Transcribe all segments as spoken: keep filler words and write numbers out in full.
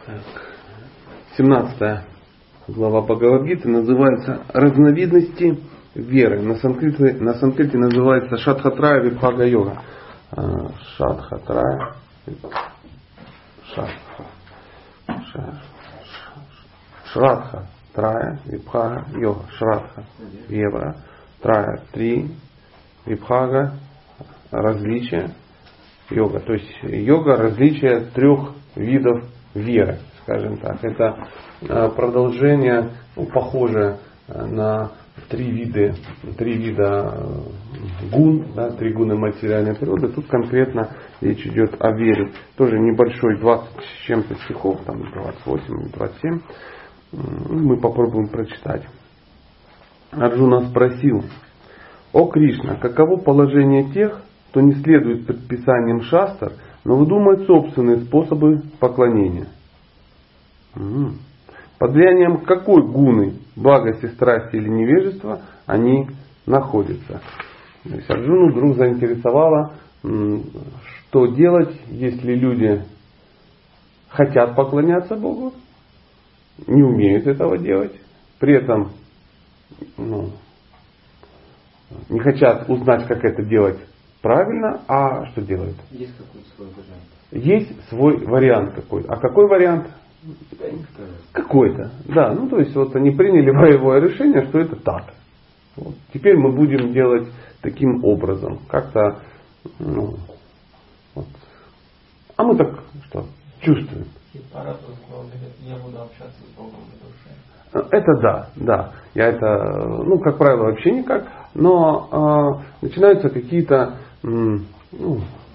семнадцатая глава Бхагавад-гиты называется «Разновидности веры». На санскрите, на санскрите называется Шадхатрая Вибхага йога. Шадхатрая Шадха Шрадха Трая Вибхага йога. Шрадха Вебра Трая три Вибхага различия йога. То есть йога различия трех видов веры, скажем так. Это продолжение, ну, похоже на три вида, три вида гун, да, три гуны материальной природы. Тут конкретно речь идет о вере. Тоже небольшой, двадцать с чем-то стихов, там двадцать восемь или двадцать семь. Мы попробуем прочитать. Арджуна спросил: «О Кришна, каково положение тех, кто не следует предписаниям шастр, но выдумывает собственные способы поклонения?» Угу. Под влиянием какой гуны, благости, страсти или невежества они находятся? То есть Арджуну вдруг заинтересовало, что делать, если люди хотят поклоняться Богу, не умеют этого делать, при этом ну, не хотят узнать, как это делать правильно, а что делают? Есть какой-то свой вариант. Есть свой вариант какой-то. А какой вариант? Какой-то. Да, ну то есть вот они приняли боевое решение, что это так. Вот. Теперь мы будем делать таким образом. Как-то, ну, вот. А мы так что, чувствуем. Я буду общаться с Богом в душе. Это да, да. Я это, ну, как правило, вообще никак. Но э, начинаются какие-то, м, ну,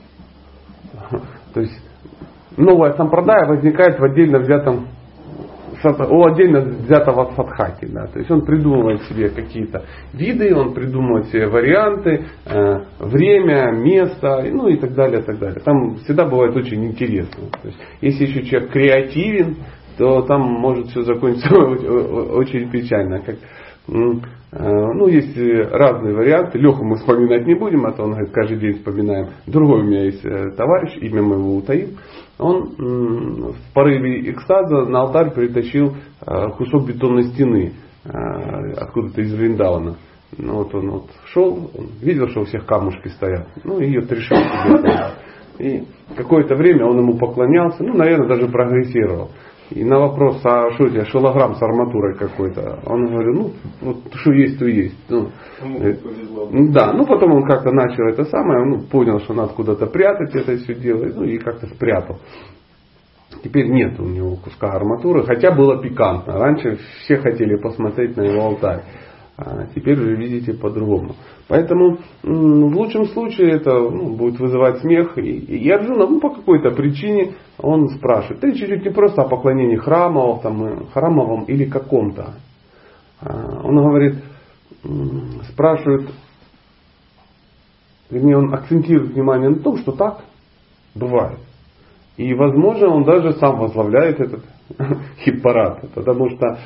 то есть новая сампрадая возникает в отдельно взятом, у отдельно взятого садхаки. Да. То есть он придумывает себе какие-то виды, он придумывает себе варианты, э, время, место, ну и так далее, так далее. Там всегда бывает очень интересно. То есть, если еще человек креативен, то там может все закончиться очень печально. Как, ну, есть разные варианты. Леху мы вспоминать не будем, а то он говорит, каждый день вспоминаем. Другой у меня есть товарищ, имя моего утаил. Он в порыве экстаза на алтарь притащил кусок бетонной стены откуда-то из Вриндауна. Ну, вот он вот шел, он видел, что у всех камушки стоят. Ну, и ее трешил себе. И какое-то время он ему поклонялся, ну, наверное, даже прогрессировал. И на вопрос, а что у тебя, шилограмм с арматурой какой-то? Он говорит, ну, вот что есть, то есть. Ну, да, ну потом он как-то начал это самое, ну, понял, что надо куда-то прятать это все дело, ну и как-то спрятал. Теперь нет у него куска арматуры, хотя было пикантно. Раньше все хотели посмотреть на его алтарь. А теперь уже видите по-другому. Поэтому в лучшем случае это ну, будет вызывать смех. И, и Арджуна, ну, по какой-то причине он спрашивает. Речь идет не просто о поклонении храмовом, там, храмовом или каком-то. Он говорит, спрашивает, вернее, он акцентирует внимание на том, что так бывает. И, возможно, он даже сам возглавляет этот хит-парад. Потому что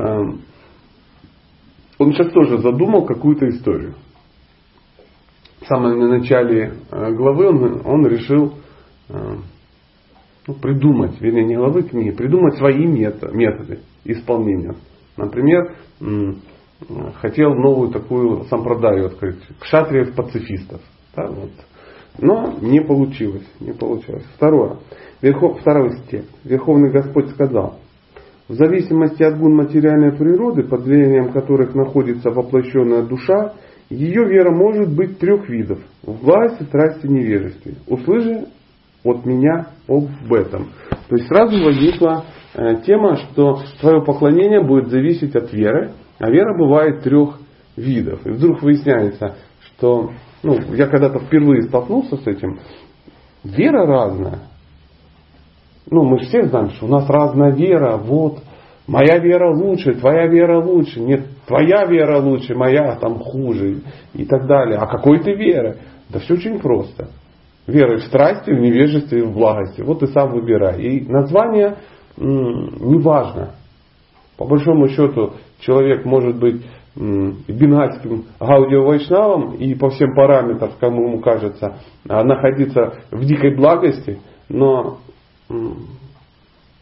он сейчас тоже задумал какую-то историю. В самом начале главы он, он решил ну, придумать, вернее не главы книги, придумать свои методы, методы исполнения. Например, хотел новую такую сампрадаю открыть, кшатриев-пацифистов. Да, вот. Но не получилось. Не получилось. Второе. Верхов, второй стих. Верховный Господь сказал: в зависимости от гун материальной природы, под влиянием которых находится воплощенная душа, ее вера может быть трех видов. В власти, страсти, невежестве. Услыши от меня об этом. То есть сразу возникла э, тема, что твое поклонение будет зависеть от веры. А вера бывает трех видов. И вдруг выясняется, что ну, я когда-то впервые столкнулся с этим. Вера разная. Ну, мы все знаем, что у нас разная вера. Вот, моя вера лучше, твоя вера лучше. Нет, твоя вера лучше, моя там хуже. И так далее. А какой ты веры? Да все очень просто. Вера в страсти, в невежестве, в благости. Вот ты сам выбирай. И название м- не важно. По большому счету, человек может быть м- бенгальским гаудио-вайшнавом и по всем параметрам, кому ему кажется, находиться в дикой благости, но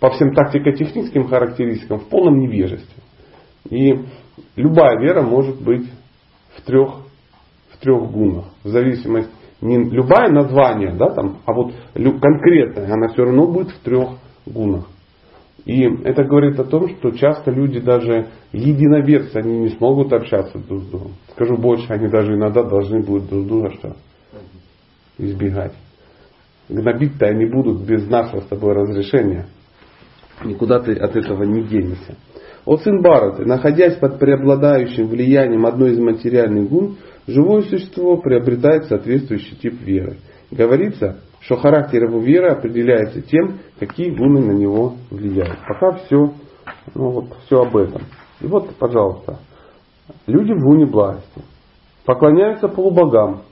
по всем тактико-техническим характеристикам в полном невежестве. И любая вера может быть в трех, в трех гунах. В зависимости, не любое название, да, там, а вот конкретное, она все равно будет в трех гунах. И это говорит о том, что часто люди, даже единоверцы, они не смогут общаться друг с другом. Скажу больше, они даже иногда должны будут друг друга что? Избегать. Гнобить-то они будут без нашего с тобой разрешения. Никуда ты от этого не денешься. О сын Бхараты, находясь под преобладающим влиянием одной из материальных гун, живое существо приобретает соответствующий тип веры. Говорится, что характер его веры определяется тем, какие гуны на него влияют. Пока все, ну вот, все об этом. И вот, пожалуйста, люди в гуне благости поклоняются полубогам.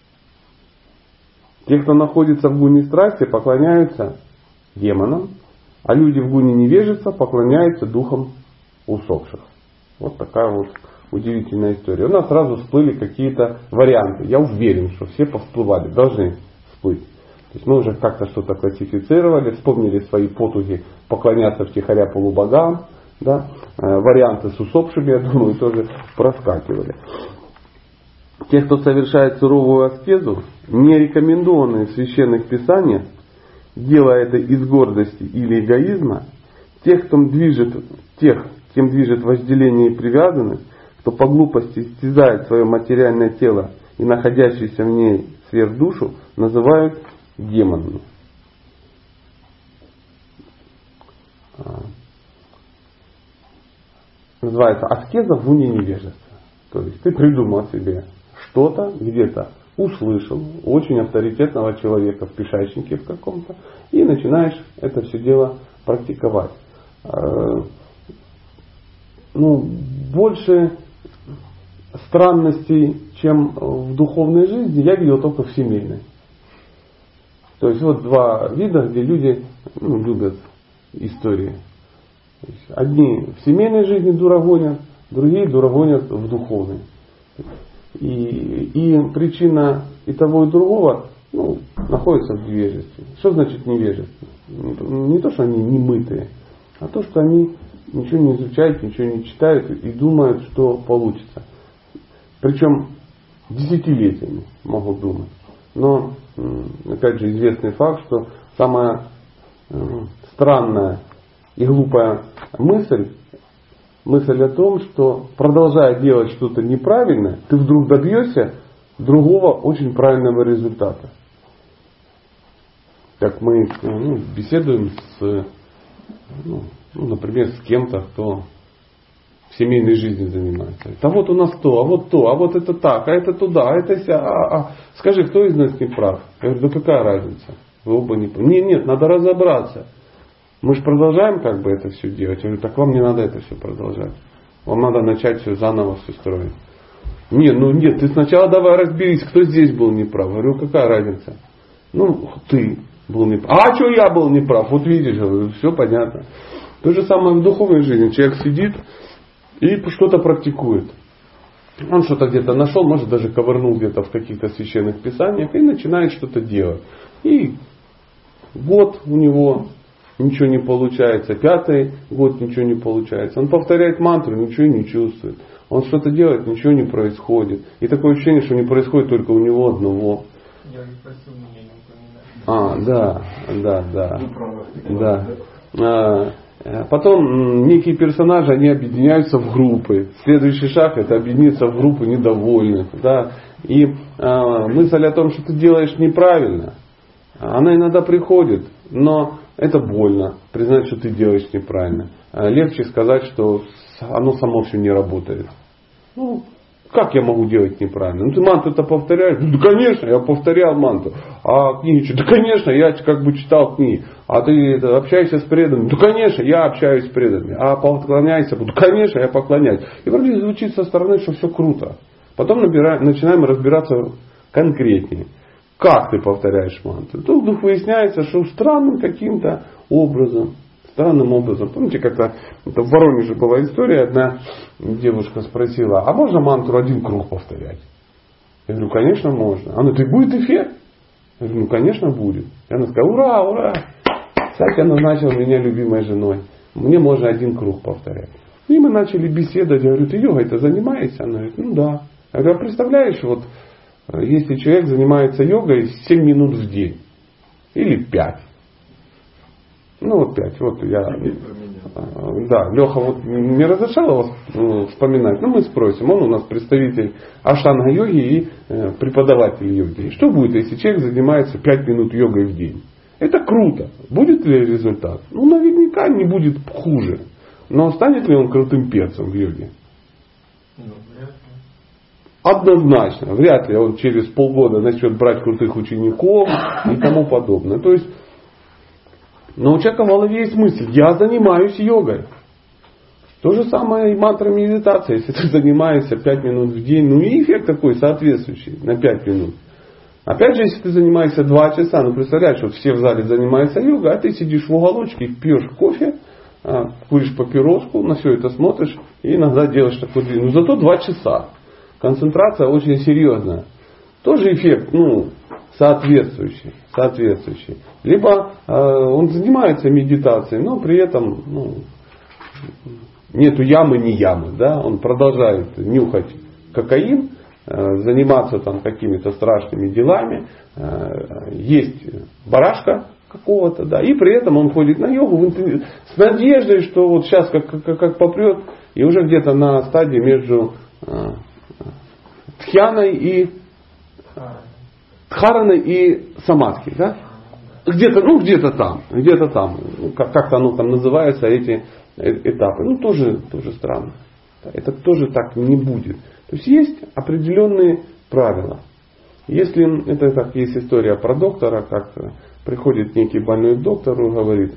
Те, кто находится в гуне страсти, поклоняются демонам, а люди в гуне невежества поклоняются духам усопших. Вот такая вот удивительная история. У нас сразу всплыли какие-то варианты. Я уверен, что все повсплывали, должны всплыть. То есть мы уже как-то что-то классифицировали, вспомнили свои потуги поклоняться втихаря полубогам. Да? Варианты с усопшими, я думаю, тоже проскакивали. Те, кто совершает суровую аскезу, не рекомендованные в священных писаниях, делая это из гордости или эгоизма, тех, кто движет, тех, кем движет вожделение и привязанность, кто по глупости истязает свое материальное тело и находящийся в ней сверхдушу, называют демонами. Называется аскеза в уне невежества. То есть ты придумал себе что-то, где-то услышал очень авторитетного человека в пишачнике в каком-то и начинаешь это все дело практиковать. Ну, больше странностей, чем в духовной жизни, я видел только в семейной. То есть вот два вида, где люди ну, любят истории. Одни в семейной жизни дура гонят, другие дура гонят в духовной. И, и причина и того, и другого ну, находится в невежестве. Что значит невежество? Не то, что они не мытые, а то, что они ничего не изучают, ничего не читают и думают, что получится. Причем десятилетиями могут думать. Но, опять же, известный факт, что самая странная и глупая мысль, мысль о том, что продолжая делать что-то неправильное, ты вдруг добьешься другого очень правильного результата. Как мы ну, беседуем с, ну, например, с кем-то, кто в семейной жизни занимается. А вот у нас то, а вот то, а вот это так, а это туда, а это ся, а, а. Скажи, кто из нас не прав? Я говорю, да какая разница? Вы оба не правы. Нет, нет, надо разобраться. Мы же продолжаем как бы это все делать. Я говорю, так вам не надо это все продолжать. Вам надо начать все заново все строить. Нет, ну нет, ты сначала давай разберись, кто здесь был неправ. Я говорю, какая разница? Ну, ты был неправ. А что я был неправ? Вот видишь, говорю, все понятно. То же самое в духовной жизни. Человек сидит и что-то практикует. Он что-то где-то нашел, может даже ковырнул где-то в каких-то священных писаниях и начинает что-то делать. И год у него ничего не получается, пятый год ничего не получается. Он повторяет мантру, ничего не чувствует. Он что-то делает, ничего не происходит. И такое ощущение, что не происходит только у него одного. Я не спросил, меня не упоминать. А, да, да, да. да. А, потом некие персонажи, они объединяются в группы. Следующий шаг это объединиться в группу недовольных. Да. И а, мысль о том, что ты делаешь неправильно, она иногда приходит, но это больно, признать, что ты делаешь неправильно. Легче сказать, что оно само все не работает. Ну, как я могу делать неправильно? Ну, ты мантру-то повторяешь? Ну, да, конечно, я повторял мантру. А книги что? Да, конечно, я как бы читал книги. А ты общаешься с преданными? Да, конечно, я общаюсь с преданными. А поклоняйся? Да, конечно, я поклоняюсь. И вроде звучит со стороны, что все круто. Потом набираем, начинаем разбираться конкретнее. Как ты повторяешь мантру? Тут вдруг выясняется, что странным каким-то образом, странным образом. Помните, как-то это в Воронеже была история, одна девушка спросила, а можно мантру один круг повторять? Я говорю, конечно можно. Она говорит, и будет эффект? Я говорю, ну конечно будет. И она сказала, ура, ура, Кстати, назначил меня любимой женой. Мне можно один круг повторять. И мы начали беседовать. Я говорю, ты йогой-то занимаешься? Она говорит, ну да. Я говорю, а представляешь, вот если человек занимается йогой семь минут в день. Или пять. Ну вот пять. Вот я. Да, Леха вот не разрешал его вспоминать, но мы спросим. Он у нас представитель аштанга-йоги и преподаватель йоги. Что будет, если человек занимается пять минут йогой в день? Это круто. Будет ли результат? Ну, наверняка не будет хуже. Но станет ли он крутым перцем в йоге? Однозначно. Вряд ли он через полгода начнет брать крутых учеников и тому подобное. То есть, но у человека в голове есть мысль, я занимаюсь йогой. То же самое и мантра медитация. Если ты занимаешься пять минут в день, ну и эффект такой соответствующий на пять минут. Опять же, если ты занимаешься два часа, ну представляешь, вот все в зале занимаются йогой, а ты сидишь в уголочке, пьешь кофе, куришь папироску, на все это смотришь и иногда делаешь такой длинный. Но зато два часа. Концентрация очень серьезная. Тоже эффект, ну, соответствующий. соответствующий. Либо э, он занимается медитацией, но при этом ну, нету ямы, не ямы. Да? Он продолжает нюхать кокаин, э, заниматься там какими-то страшными делами, э, есть барашка какого-то, да, и при этом он ходит на йогу с надеждой, что вот сейчас как, как, как попрет, и уже где-то на стадии между э, Тхьяной и Дхараной и Самадхи, да? Где-то, ну где-то там, где-то там, ну, как, как-то оно там называется, эти этапы. Ну тоже, тоже странно. Это тоже так не будет. То есть есть определенные правила. Если это как есть история про доктора, как приходит некий больной к доктору и говорит,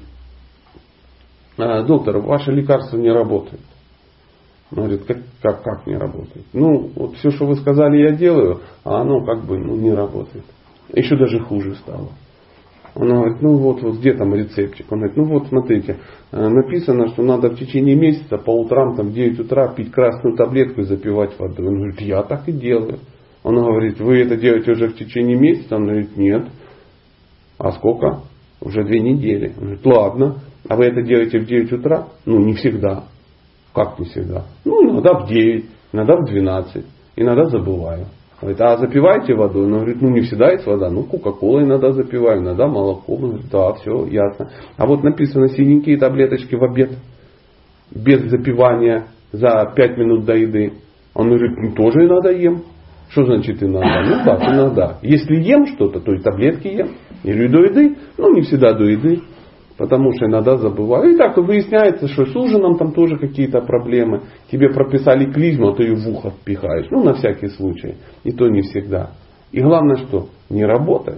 доктор, ваше лекарство не работает. Он говорит, как, как, как не работает? Ну, вот все, что вы сказали, я делаю, а оно как бы ну, не работает. Еще даже хуже стало. Он говорит, ну вот, вот где там рецептик? Он говорит, ну вот смотрите, написано, что надо в течение месяца по утрам там, в девять утра пить красную таблетку и запивать водой. Он говорит, я так и делаю. Он говорит, вы это делаете уже в течение месяца? Он говорит, нет. А сколько? Уже две недели. Он говорит, ладно. А вы это делаете в девять утра? Ну, не всегда. Как не всегда? Ну, иногда в девять, иногда в двенадцать, иногда забываю. Говорит, а запиваете водой? Он говорит, ну не всегда есть вода, ну кока-кола иногда запиваю, иногда молоко. Он говорит, да, все, ясно. А вот написано синенькие таблеточки в обед, без запивания за пять минут до еды. Он говорит, ну тоже иногда ем. Что значит иногда? Ну так, иногда. Если ем что-то, то и таблетки ем. Или до еды, ну не всегда до еды. Потому что иногда забываю. И так выясняется, что с ужином там тоже какие-то проблемы. Тебе прописали клизму, а ты ее в ухо впихаешь. Ну, на всякий случай. И то не всегда. И главное, что не работает.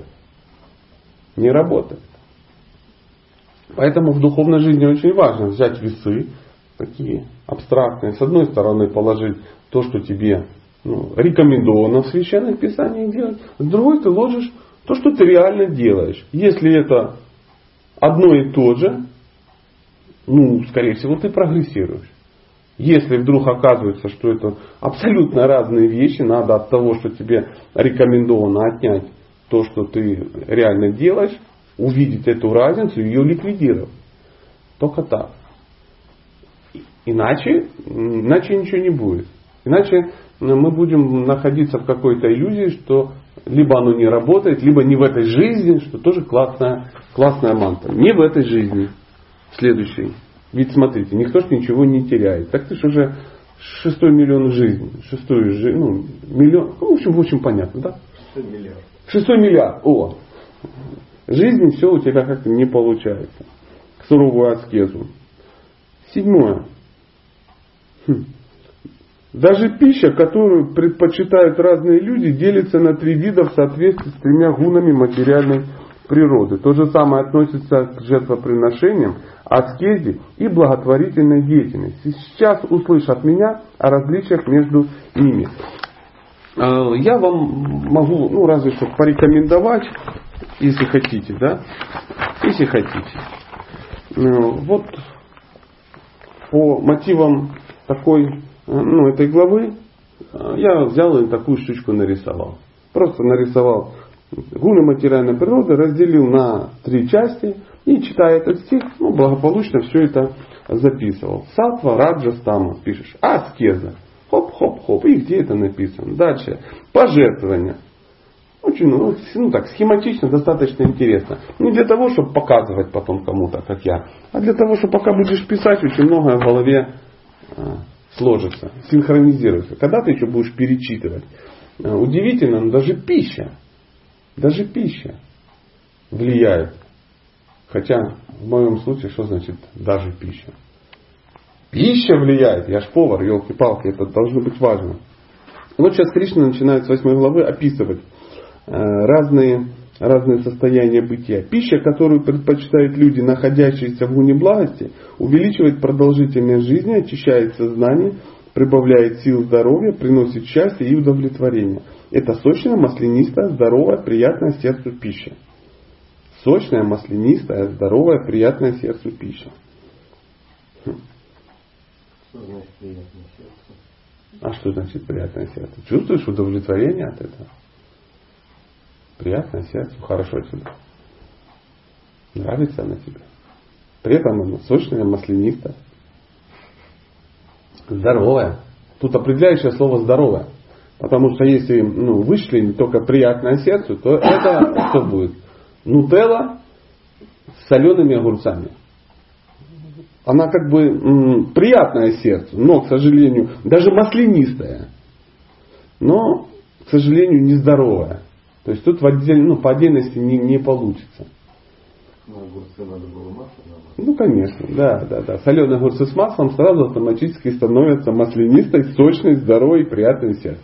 Не работает. Поэтому в духовной жизни очень важно взять весы, такие абстрактные. С одной стороны положить то, что тебе ну, рекомендовано в Священных Писаниях делать. С другой ты ложишь то, что ты реально делаешь. Если это одно и то же, ну, скорее всего, ты прогрессируешь. Если вдруг оказывается, что это абсолютно разные вещи, надо от того, что тебе рекомендовано, отнять то, что ты реально делаешь, увидеть эту разницу и ее ликвидировать. Только так. Иначе, иначе ничего не будет. Иначе мы будем находиться в какой-то иллюзии, что либо оно не работает, либо не в этой жизни, что тоже классная, классная мантра. Не в этой жизни. Следующий. Ведь смотрите, никто ж ничего не теряет. Так ты ж уже шестой миллион жизней. Шестой жизнь, ну, миллион. Ну, в общем, в общем понятно, да? Шестой миллиард. Шестой миллиард. О! Жизнь все у тебя как-то не получается. К суровую аскезу. Седьмое. Хм. Даже пища, которую предпочитают разные люди, делится на три вида в соответствии с тремя гунами материальной природы. То же самое относится к жертвоприношениям, аскезе и благотворительной деятельности. Сейчас услышь от меня о различиях между ними. Я вам могу, ну разве что порекомендовать, если хотите, да, если хотите. Вот по мотивам такой ну, этой главы я взял и такую штучку нарисовал. Просто нарисовал Гуны материальной природы разделил на три части и, читая этот стих, ну, благополучно все это записывал. Сатва, раджас, тама пишешь. Аскеза. Хоп-хоп-хоп. И где это написано? Дальше. Пожертвования. Очень, ну, ну так, схематично, достаточно интересно. Не для того, чтобы показывать потом кому-то, как я, а для того, что пока будешь писать, очень многое в голове а, сложится, синхронизируется. Когда ты еще будешь перечитывать. А, удивительно, но даже пища, даже пища влияет. Хотя, в моем случае, что значит даже пища? Пища влияет. Я ж повар, елки-палки, это должно быть важно. Вот сейчас Кришна начинает с восьмой главы описывать разные, разные состояния бытия. Пища, которую предпочитают люди, находящиеся в гуне благости, увеличивает продолжительность жизни, очищает сознание, прибавляет сил здоровья, приносит счастье и удовлетворение. Это сочная, маслянистая, здоровая, приятная сердцу пища. Сочная, маслянистая, здоровая, приятная сердцу пища. Что значит приятное сердце? А что значит приятное сердце? Чувствуешь удовлетворение от этого? Приятное сердце, хорошо тебе. Нравится она тебе. При этом она сочная, маслянистая. Здоровая. Тут определяющее слово здоровая. Потому что если ну, вышли только приятное сердцу, то это что будет? Нутелла с солеными огурцами. Она как бы м, приятное сердцу, но, к сожалению, даже маслянистая. Но, к сожалению, нездоровая. То есть тут в отдель, ну, по отдельности не, не получится. На огурцы надо было масло намазать. Ну, конечно, да, да, да. Соленые огурцы с маслом сразу автоматически становятся маслянистой, сочной, здоровой и приятной сердцем.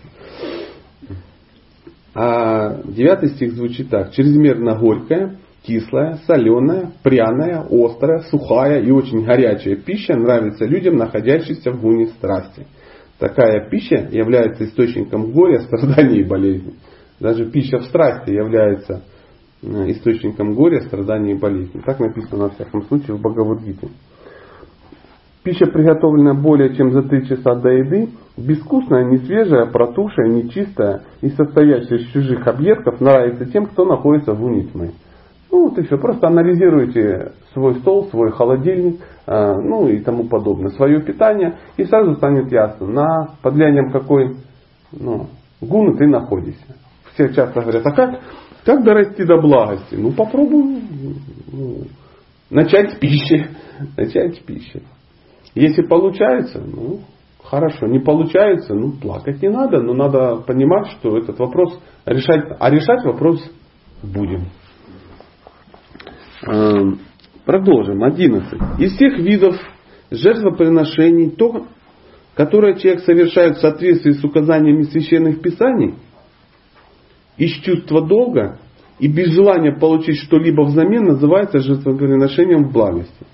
А девятый стих звучит так. Чрезмерно горькая, кислая, соленая, пряная, острая, сухая и очень горячая пища нравится людям, находящимся в гуне страсти. Такая пища является источником горя, страданий и болезней. Даже пища в страсти является источником горя, страданий и болезней. Так написано, во всяком случае, в Бхагавад-гите. Пища, приготовленная более чем за три часа до еды, безвкусная, несвежая, протухшая, нечистая и состоящая из чужих объедков, нравится тем, кто находится в гуне тьмы. Ну вот и все. Просто анализируйте свой стол, свой холодильник, э, ну и тому подобное, свое питание, и сразу станет ясно, на, под влиянием какой ну, гуны ты находишься. Все часто говорят, а как, как дорасти до благости? Ну попробуй ну, начать с пищи. Начать с пищи. Если получается, ну хорошо. Не получается, ну плакать не надо, но надо понимать, что этот вопрос решать, а решать вопрос будем. Продолжим. одиннадцать. Из всех видов жертвоприношений то, которое человек совершает в соответствии с указаниями священных писаний, из чувства долга и без желания получить что-либо взамен, называется жертвоприношением в благости.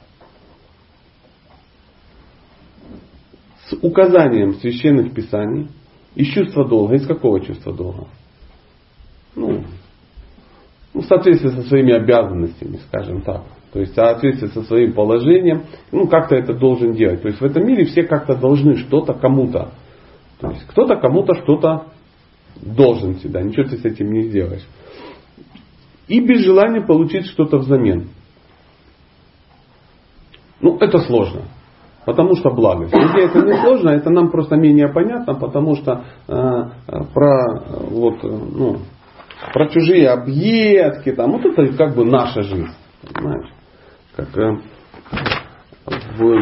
С указанием священных писаний, из чувства долга. Из какого чувства долга? Ну, в соответствии со своими обязанностями, скажем так. То есть в соответствии со своим положением, ну как-то это должен делать. То есть в этом мире все как-то должны что-то кому-то. То есть кто-то кому-то что-то должен всегда. Ничего ты с этим не сделаешь. И без желания получить что-то взамен. Ну это сложно. Потому что благость. Если это не сложно, это нам просто менее понятно, потому что э, про вот, ну, про чужие объедки, там, вот это как бы наша жизнь. Понимаешь? Как, э, в,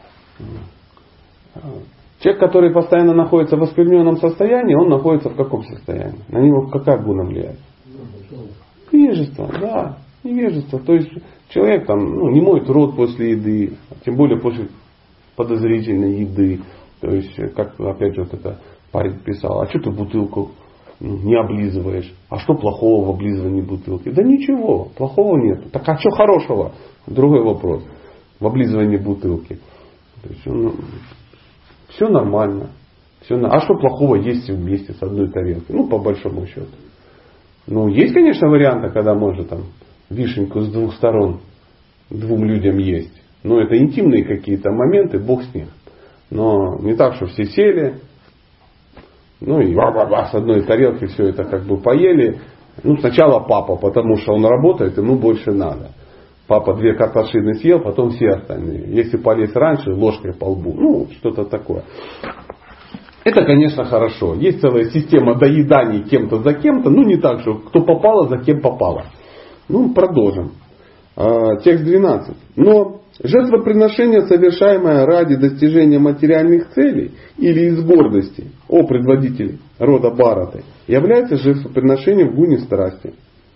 э, человек, который постоянно находится в оскверненном состоянии, он находится в каком состоянии? На него какая гуна влияет? Невежество, да, невежество. То есть человек там, ну, не моет рот после еды, тем более после подозрительной еды. То есть, как опять же вот это парень писал, а что ты бутылку не облизываешь? А что плохого в облизывании бутылки? Да ничего, плохого нет. Так а что хорошего? Другой вопрос. В облизывании бутылки. То есть, ну, все нормально. Все, а что плохого есть все вместе с одной тарелкой? Ну, по большому счету. Ну, есть, конечно, варианты, когда можно там вишенку с двух сторон двум людям есть. Но это интимные какие-то моменты, бог с них. Но не так, что все сели, ну и ва-ва-ва, с одной тарелки все это как бы поели, Ну, сначала папа, потому что он работает, ему больше надо. Папа две картошины съел, потом все остальные. Если полез раньше, ложкой по лбу. Ну, что-то такое. Это, конечно, хорошо. Есть целая система доеданий кем-то за кем-то. Ну, не так, что кто попало, за кем попало. Ну, продолжим. Текст двенадцать. Но жертвоприношение, совершаемое ради достижения материальных целей или из гордости о предводителе рода Бхараты, является жертвоприношением в гуне страсти.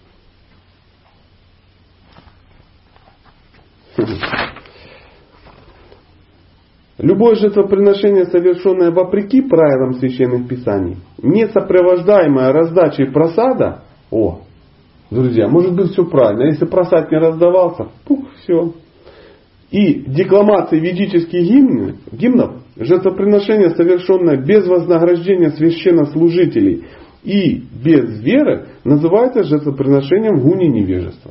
Любое жертвоприношение, совершенное вопреки правилам священных писаний, не сопровождаемое раздачей просада, о, друзья, может быть все правильно, если просад не раздавался, пух, все. И декламации ведических гимн, гимнов, жертвоприношение, совершенное без вознаграждения священнослужителей и без веры, называется жертвоприношением в гуне невежества.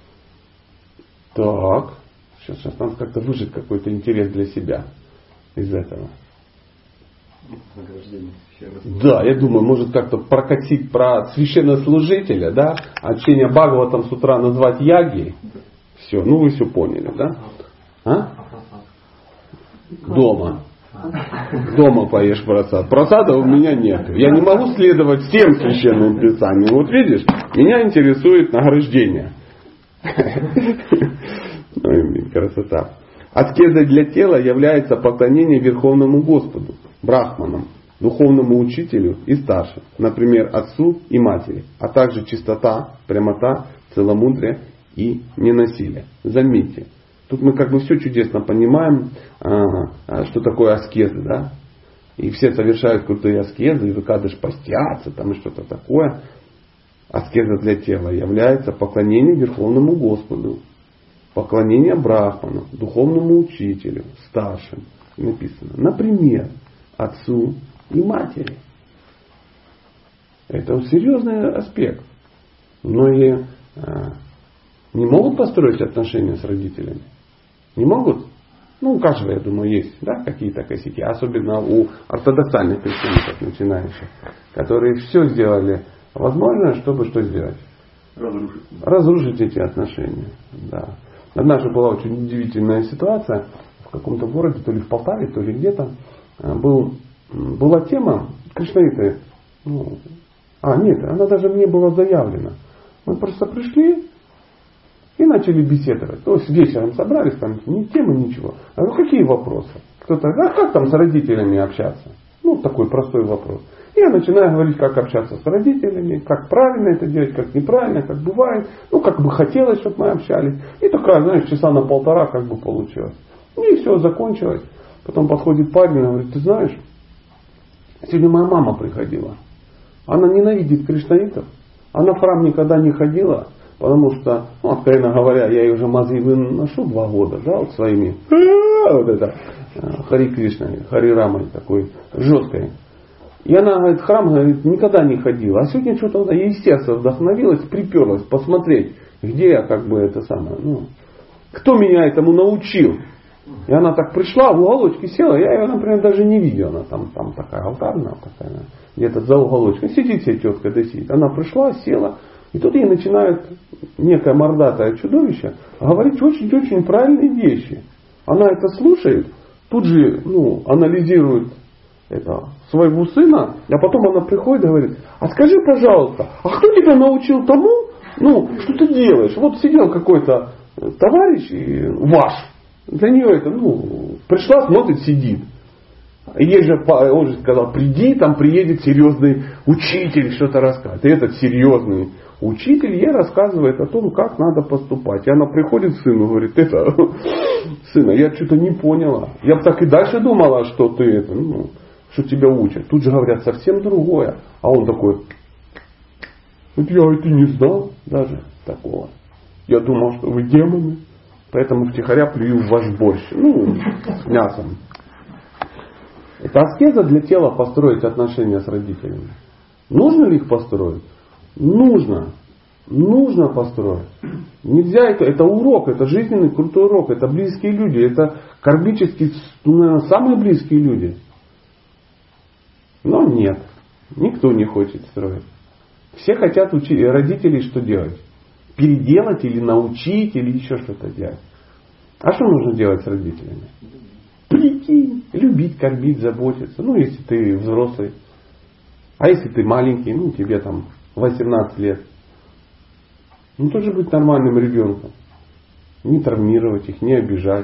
Так, сейчас, сейчас надо как-то выжать какой-то интерес для себя из этого. Да, я думаю, может как-то прокатить про священнослужителя, да, а чтение Бхагаватам с утра назвать яги. Все, ну вы все поняли, да? А? Дома. Дома поешь просад. Просада у меня нет. Я не могу следовать всем священным писаниям. Вот видишь, меня интересует награждение. Ой, красота. Аскезой для тела является поклонение Верховному Господу, Брахманам, духовному учителю и старшим, например, отцу и матери, а также чистота, прямота, целомудрие и ненасилие. Заметьте, тут мы как бы все чудесно понимаем, что такое аскезы, да? И все совершают крутые аскезы, и выкадыш постятся, там и что-то такое. Аскеза для тела является поклонение Верховному Господу, поклонение Брахману, духовному учителю, старшим. Написано, например, отцу и матери. Это серьезный аспект. Многие а, не могут построить отношения с родителями. Не могут? Ну, у каждого, я думаю, есть, да, какие-то косяки. Особенно у ортодоксальных христиан, начинающих, которые все сделали возможное, чтобы что сделать? Разрушить. Разрушить эти отношения. Да. Однажды была очень удивительная ситуация. В каком-то городе, то ли в Полтаве, то ли где-то, был, была тема кришнаиты. Ну, а, нет, она даже не была заявлена. Мы просто пришли и начали беседовать. То есть вечером собрались, там ни темы, ничего. Я говорю, какие вопросы? Кто-то, а как там с родителями общаться? Ну, такой простой вопрос. И я начинаю говорить, как общаться с родителями, как правильно это делать, как неправильно, как бывает. Ну, как бы хотелось, чтобы мы общались. И такая, знаешь, часа на полтора как бы получилось. И все, закончилось. Потом подходит парень и говорит, ты знаешь, сегодня моя мама приходила. Она ненавидит кришнаитов. Она в храм никогда не ходила, потому что, ну, откровенно говоря, я ей уже мозги выношу два года, да, вот своими, вот это, Хари Кришной, Хари Рамой такой, жесткой. И она, говорит, в храм, говорит, никогда не ходила. А сегодня что-то она, ей сердце вдохновилось, приперлось посмотреть, где я как бы это самое, ну, кто меня этому научил. И она так пришла, в уголочке села, я ее, например, даже не видел. Она там, там такая алтарная, такая, где-то за уголочком. Сидит себе тетка, да сидит. Она пришла, села, и тут ей начинает некое мордатое чудовище говорить очень-очень правильные вещи. Она это слушает, тут же ну, анализирует это, своего сына, а потом она приходит и говорит, а скажи, пожалуйста, а кто тебя научил тому, ну, что ты делаешь? Вот сидел какой-то товарищ ваш, для нее это, ну, пришла, смотрит, сидит. Ей же, он же сказал, приди, там приедет серьезный учитель, что-то рассказывает. И этот серьезный учитель ей рассказывает о том, как надо поступать. И она приходит к сыну и говорит, это, сына, я что-то не поняла. Я бы так и дальше думала, что ты это, ну, что тебя учат. Тут же говорят совсем другое. А он такой, вот я это не знал даже такого. Я думал, что вы демоны. Поэтому втихаря плюю в ваш борщ. Ну, с мясом. Это аскеза для тела построить отношения с родителями. Нужно ли их построить? Нужно. Нужно построить. Нельзя это. Это урок. Это жизненный крутой урок. Это близкие люди. Это кармически, ну, наверное, самые близкие люди. Но нет. Никто не хочет строить. Все хотят учить, родителей что делать? Переделать или научить, или еще что-то делать. А что нужно делать с родителями? Прийти, любить, кормить, заботиться. Ну, если ты взрослый. А если ты маленький, ну, тебе там восемнадцать лет. Ну, тоже быть нормальным ребенком. Не травмировать их, не обижать.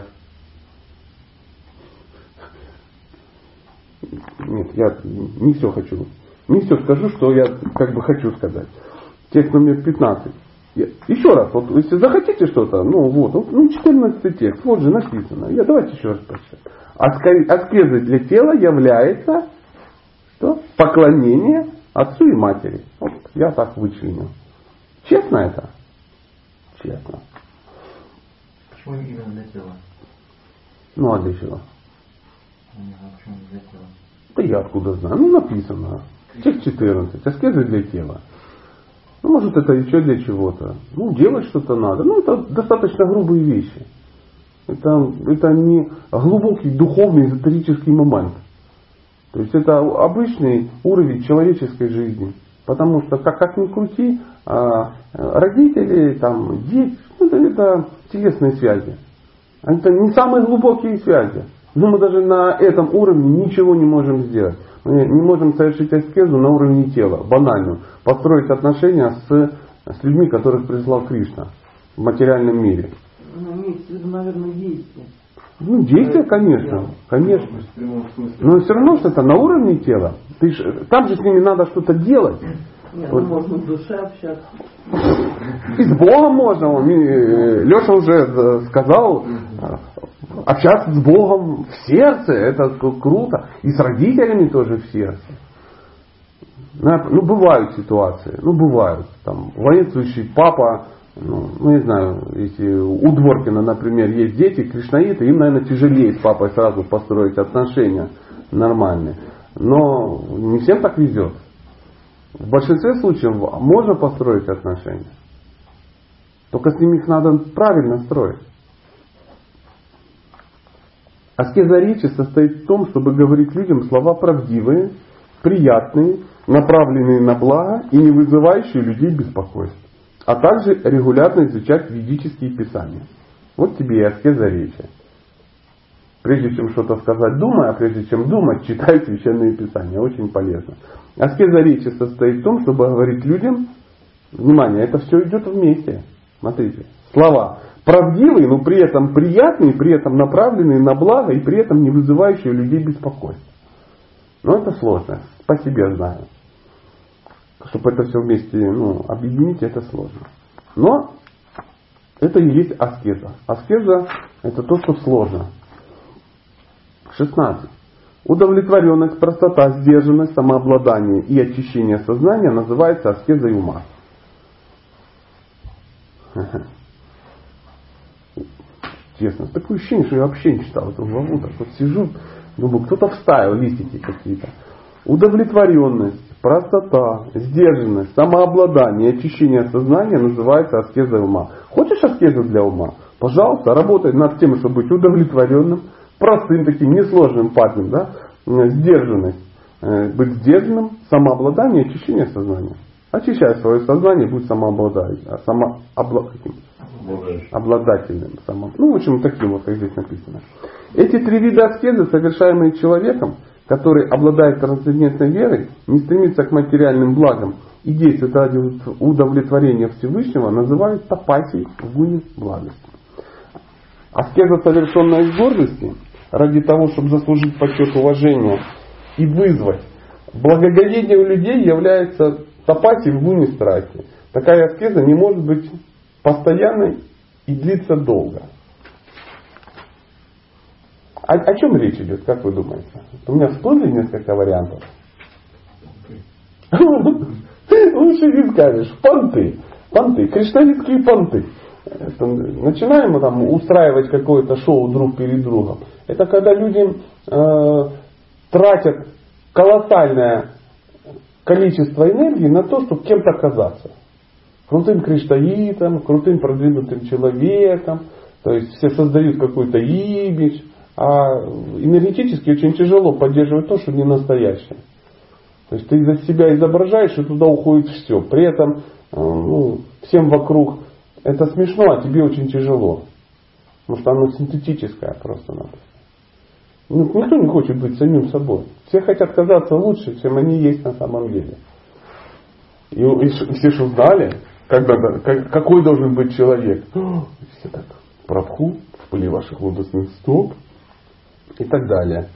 Нет, я не все хочу. Не все скажу, что я как бы хочу сказать. Текст номер пятнадцать. Я, еще раз, вот если захотите что-то, ну вот, ну четырнадцатый текст, вот же написано. Я давайте еще раз прочитаю. Аскезой для тела является что? Поклонение отцу и матери. Вот я так вычленил. Честно это? Честно. Почему именно для тела? Ну а для чего? А почему для тела? Да я откуда знаю. Ну написано. Текст четырнадцать. Аскезы для тела. Ну, может, это еще для чего-то. Ну, делать что-то надо. Ну, это достаточно грубые вещи. Это, это не глубокий духовный эзотерический момент. То есть это обычный уровень человеческой жизни. Потому что, как, как ни крути, родители, там, дети, это, это телесные связи. Это не самые глубокие связи. Но мы даже на этом уровне ничего не можем сделать. Мы не можем совершить аскезу на уровне тела, банальную. Построить отношения с, с людьми, которых прислал Кришна в материальном мире. Ну, имеется в виду, наверное, действия. Ну, действия, конечно, конечно. Но все равно, что это на уровне тела. Ты ж, там же с ними надо что-то делать. Нет, вот. Ну можно в душе общаться. И с Богом можно. Леша уже сказал, общаться с Богом в сердце, это круто. И с родителями тоже в сердце. Ну, бывают ситуации, ну, бывают. Там, воинствующий папа, ну, ну, не знаю, если у Дворкина, например, есть дети, кришнаиты, им, наверное, тяжелее с папой сразу построить отношения нормальные. Но не всем так везет. В большинстве случаев можно построить отношения. Только с ними их надо правильно строить. Аскеза речи состоит в том, чтобы говорить людям слова правдивые, приятные, направленные на благо и не вызывающие людей беспокойств. А также регулярно изучать ведические писания. Вот тебе и аскеза речи. Прежде чем что-то сказать, думай, а прежде чем думать, читай священные писания. Очень полезно. Аскеза речи состоит в том, чтобы говорить людям, внимание, это все идет вместе. Смотрите, слова правдивые, но при этом приятные, при этом направленные на благо и при этом не вызывающие у людей беспокойство. Но это сложно, по себе знаю. Чтобы это все вместе ну, объединить, это сложно. Но это и есть аскеза. Аскеза это то, что сложно. шестнадцать. Удовлетворенность, простота, сдержанность, самообладание и очищение сознания называется аскезой ума. Честно, такое ощущение, что я вообще не читал эту главу. Так вот сижу, думаю, кто-то вставил листики какие-то. Удовлетворенность, простота, сдержанность, самообладание и очищение сознания называется аскезой ума. Хочешь аскезу для ума? Пожалуйста, работай над тем, чтобы быть удовлетворенным, простым таким, несложным парнем, да? Сдержанность, быть сдержанным, самообладание и очищение сознания. Очищай свое сознание, будь самообладательным, самообла... обладательным. Само... Ну, в общем, таким вот, как здесь написано. Эти три вида аскезы, совершаемые человеком, который обладает трансцендентной верой, не стремится к материальным благам и действует ради удовлетворения Всевышнего, называют тапасией в гуне благости. Аскеза, совершенная из гордости, ради того, чтобы заслужить почет, уважение и вызвать благоговение у людей, является тапасией в гуне страсти. Такая аскеза не может быть постоянной и длиться долго. О, о чем речь идет, как вы думаете? У меня всплыли несколько вариантов. Лучше не скажешь. Понты. Понты. Кришнаитские понты. Начинаем мы там устраивать какое-то шоу друг перед другом. Это когда люди э, тратят колоссальное количество энергии на то, чтобы кем-то казаться. Крутым кришнаитом, крутым продвинутым человеком. То есть все создают какой-то имидж. А энергетически очень тяжело поддерживать то, что не настоящее. То есть ты из себя изображаешь, и туда уходит все. При этом ну, всем вокруг это смешно, а тебе очень тяжело. Потому что оно синтетическое просто-напросто. Ну, никто не хочет быть самим собой. Все хотят казаться лучше, чем они есть на самом деле. И, и все же узнали, когда, как, какой должен быть человек. Все так, Прабху, в пыли ваших лотосных стоп и так далее.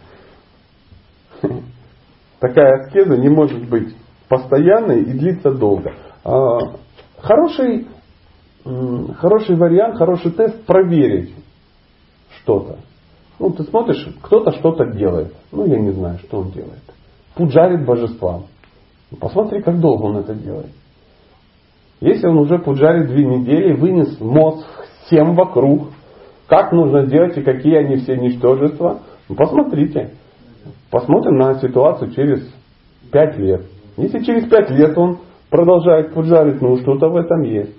Такая аскеза не может быть постоянной и длиться долго. Хороший, хороший вариант, хороший тест проверить что-то. Ну, ты смотришь, кто-то что-то делает. Ну, я не знаю, что он делает. Пуджарит божествам. Посмотри, как долго он это делает. Если он уже пуджарит две недели, вынес мозг всем вокруг, как нужно делать и какие они все ничтожества, ну, посмотрите. Посмотрим на ситуацию через пять лет. Если через пять лет он продолжает пуджарить, ну что-то в этом есть.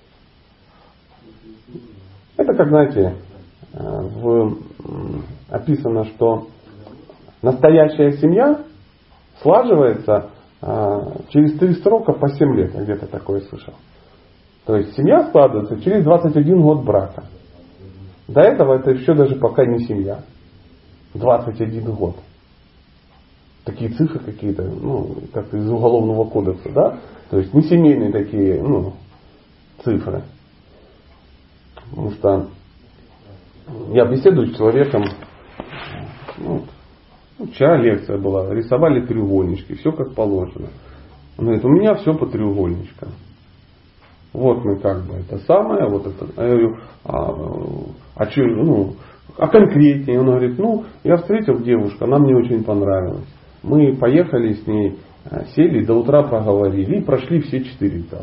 Это как, знаете, в, описано, что настоящая семья слаживается через три срока по семь лет. Я где-то такое слышал. То есть семья складывается через двадцать один год брака. До этого это еще даже пока не семья. двадцать один год. Такие цифры какие-то, ну, как из уголовного кодекса, да? То есть не семейные такие, ну, цифры. Потому что я беседую с человеком, ну, вчера лекция была, рисовали треугольнички, все как положено. Он говорит, у меня все по треугольничкам. Вот мы как бы это самое, вот это. Я говорю, а, а что, ну, а конкретнее? Он говорит, ну, я встретил девушку, она мне очень понравилась. Мы поехали с ней, сели, до утра проговорили и прошли все четыре этапа.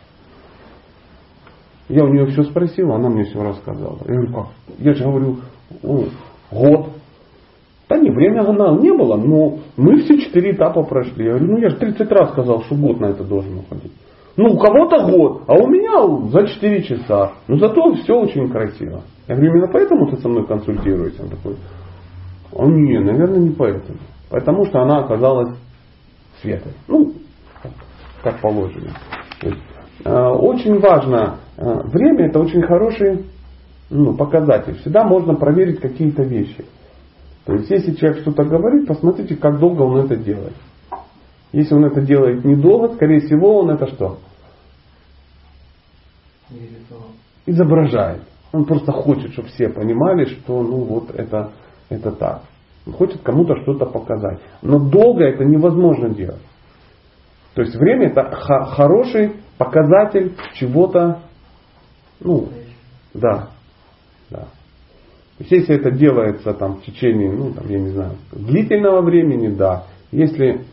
Я у нее все спросил, она мне все рассказала. Я говорю, как? Я же говорю, ну, год. Да не, время не было, но мы все четыре этапа прошли. Я говорю, ну я же тридцать раз сказал, что год на это должен уходить. Ну у кого-то год, а у меня за четыре часа. Но зато все очень красиво. Я говорю, именно поэтому ты со мной консультируешься? Он такой, а не, наверное, не поэтому. Потому что она оказалась светлой. Ну, как положено. То есть, э, очень важно, э, время это очень хороший ну, показатель. Всегда можно проверить какие-то вещи. То есть, если человек что-то говорит, посмотрите, как долго он это делает. Если он это делает недолго, скорее всего, он это что? Изображает. Он просто хочет, чтобы все понимали, что ну вот это, это так. Он хочет кому-то что-то показать. Но долго это невозможно делать. То есть время это х- хороший показатель чего-то. Ну, да. Да. То есть, если это делается там, в течение, ну, там, я не знаю, длительного времени, да. Если,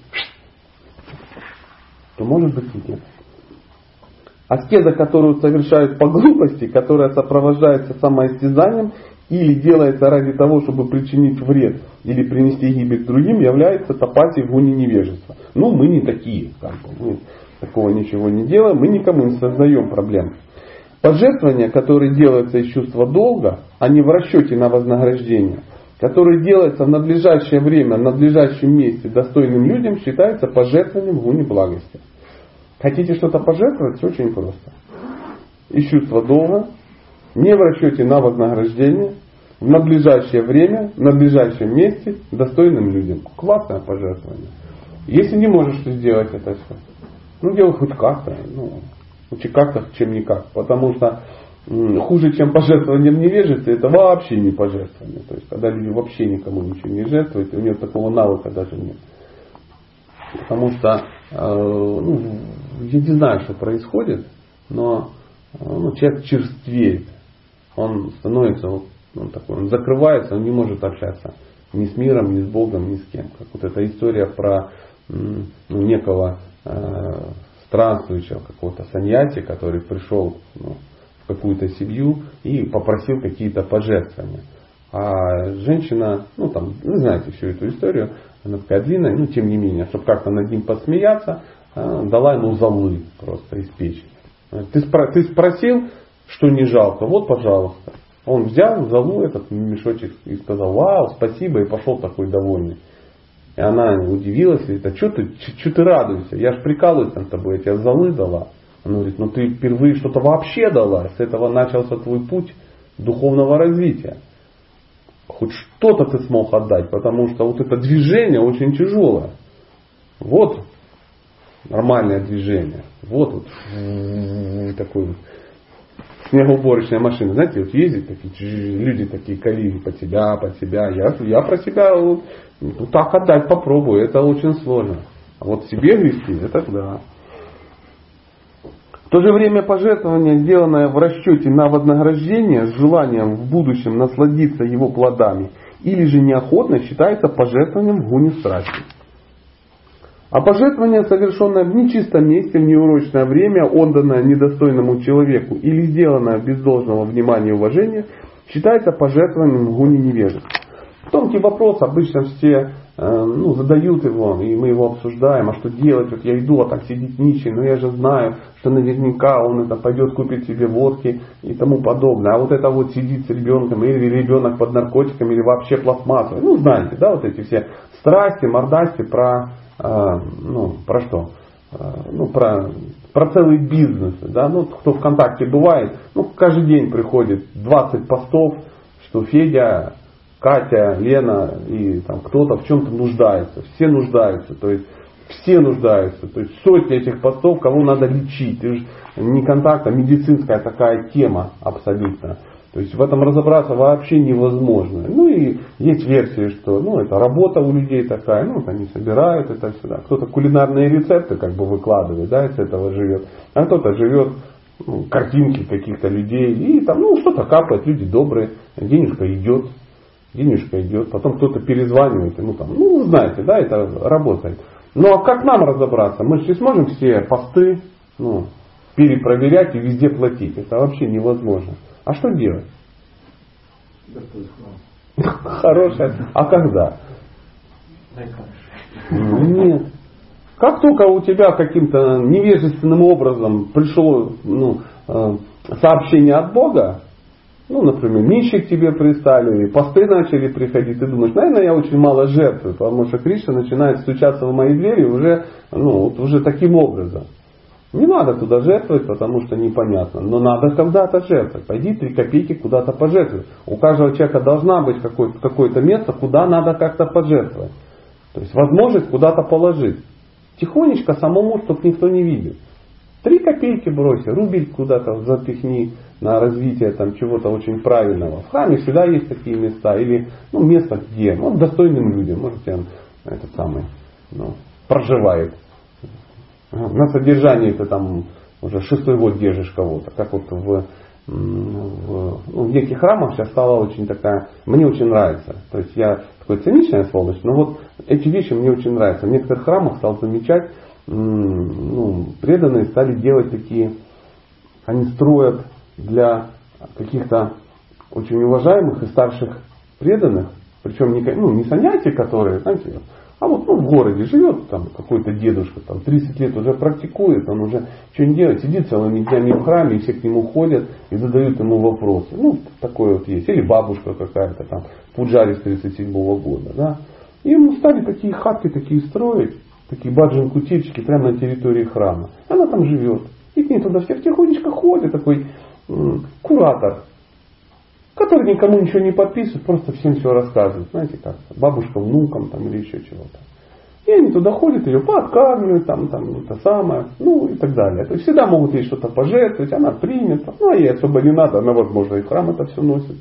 то может быть и нет. Аскеза, которую совершают по глупости, которая сопровождается самоистязанием или делается ради того, чтобы причинить вред или принести гибель другим, является тапати в гуне невежества. Ну, мы не такие, как бы, мы такого ничего не делаем, мы никому не создаем проблем. Пожертвования, которые делаются из чувства долга, а не в расчете на вознаграждение, которые делаются в надлежащее время, в надлежащем месте достойным людям, считаются пожертвованием в гуне благости. Хотите что-то пожертвовать? Все очень просто. Из чувства долга, не в расчете на вознаграждение, в надлежащее время, в надлежащем месте, достойным людям. Классное пожертвование. Если не можешь сделать это все, ну делай хоть как-то. Ну, лучше как-то, чем никак. Потому что м, хуже, чем пожертвование в невежестве, это вообще не пожертвование. То есть, когда люди вообще никому ничего не жертвуют, у них такого навыка даже нет. Потому что, э, ну, я не знаю, что происходит, но э, ну, человек черствеет. Он становится, он такой, он закрывается, он не может общаться ни с миром, ни с Богом, ни с кем. Как вот эта история про ну, некого э, странствующего, какого-то саньяси, который пришел ну, в какую-то семью и попросил какие-то пожертвования. А женщина, ну там, вы знаете всю эту историю, она такая длинная, но тем не менее, чтобы как-то над ним посмеяться, дала ему золы просто из печи. Ты, спро- ты спросил, что не жалко, вот пожалуйста. Он взял золу, этот мешочек, и сказал, вау, спасибо, и пошел такой довольный. И она удивилась, говорит, а что ты, что ты радуешься? Я ж прикалываюсь над тобой, я тебе золы дала. Она говорит, ну ты впервые что-то вообще дала. С этого начался твой путь духовного развития. Хоть что-то ты смог отдать, потому что вот это движение очень тяжелое. Вот нормальное движение. Вот вот такой вот снегоуборочная машина. Знаете, вот ездят такие люди, такие коллеги по тебя, по тебя. Я, я про себя вот, ну, так отдать попробую. Это очень сложно. А вот себе вести, это да. В то же время пожертвование, сделанное в расчете на вознаграждение с желанием в будущем насладиться его плодами, или же неохотно, считается пожертвованием в гуне страсти. А пожертвование, совершенное в нечистом месте, в неурочное время, отданное недостойному человеку или сделанное без должного внимания и уважения, считается пожертвованием в гуне невежества. Тонкий вопрос, обычно все э, ну, задают его, и мы его обсуждаем, а что делать, вот я иду, а так сидит нищий, но я же знаю, что наверняка он это пойдет купить себе водки и тому подобное, а вот это вот сидит с ребенком, или ребенок под наркотиками, или вообще пластмассовый, ну знаете, да, вот эти все страсти, мордасти про, э, ну, про что? Э, ну, про, про целый бизнес, да, ну, кто ВКонтакте бывает, ну, каждый день приходит двадцать постов, что Федя, Катя, Лена и там кто-то в чем-то нуждается. Все нуждаются. То есть все нуждаются. То есть сотни этих постов, кого надо лечить. Это же не контакт, а медицинская такая тема абсолютно. То есть в этом разобраться вообще невозможно. Ну и есть версии, что ну, это работа у людей такая. Ну, вот они собирают это сюда. Кто-то кулинарные рецепты как бы выкладывает, да, и с этого живет. А кто-то живет ну, картинки каких-то людей. И там ну, что-то капает, люди добрые. Денежка идет. Денежка идет, потом кто-то перезванивает, ему там, ну, знаете, да, это работает. Но как нам разобраться? Мы же не сможем все посты ну, перепроверять и везде платить. Это вообще невозможно. А что делать? Хорошая. А когда? Нет. Как только у тебя каким-то невежественным образом пришло ну, сообщение от Бога, ну, например, нищие к тебе пристали, посты начали приходить, ты думаешь, наверное, я очень мало жертвую, потому что Кришна начинает стучаться в мои двери уже, ну, вот уже таким образом. Не надо туда жертвовать, потому что непонятно, но надо когда-то жертвовать. Пойди три копейки куда-то пожертвовать. У каждого человека должна быть какое-то, какое-то место, куда надо как-то пожертвовать. То есть возможность куда-то положить. Тихонечко самому, чтобы никто не видел. Три копейки брось, рубль куда-то запихни на развитие там, чего-то очень правильного. В храме всегда есть такие места. Или ну, место где? Ну, достойным людям. Можете он этот самый, ну, проживает. На содержании ты там уже шестой год держишь кого-то. Как вот в, в, ну, в неких храмах сейчас стала очень такая... Мне очень нравится. То есть я такой циничная сволочь, но вот эти вещи мне очень нравятся. В некоторых храмах стал замечать, ну, преданные стали делать такие, они строят для каких-то очень уважаемых и старших преданных, причем не, ну, не саньяси, которые, знаете, а вот ну, в городе живет там какой-то дедушка, там тридцать лет уже практикует, он уже что не делает, сидит целыми днями в храме, и все к нему ходят и задают ему вопросы. Ну, такое вот есть. Или бабушка какая-то там, пуджари с тридцать седьмого года, да. И ему стали такие хатки такие строить, такие баджан-кутильчики прямо на территории храма. Она там живет. И к ней туда все тихонечко ходит, такой м- куратор, который никому ничего не подписывает, просто всем все рассказывает. Знаете как, бабушка внукам там, или еще чего-то. И они туда ходят, ее подкармливают, там, там, это самое, ну и так далее. То есть всегда могут ей что-то пожертвовать, она примет, ну а ей особо не надо, она, возможно, и в храм это все носит.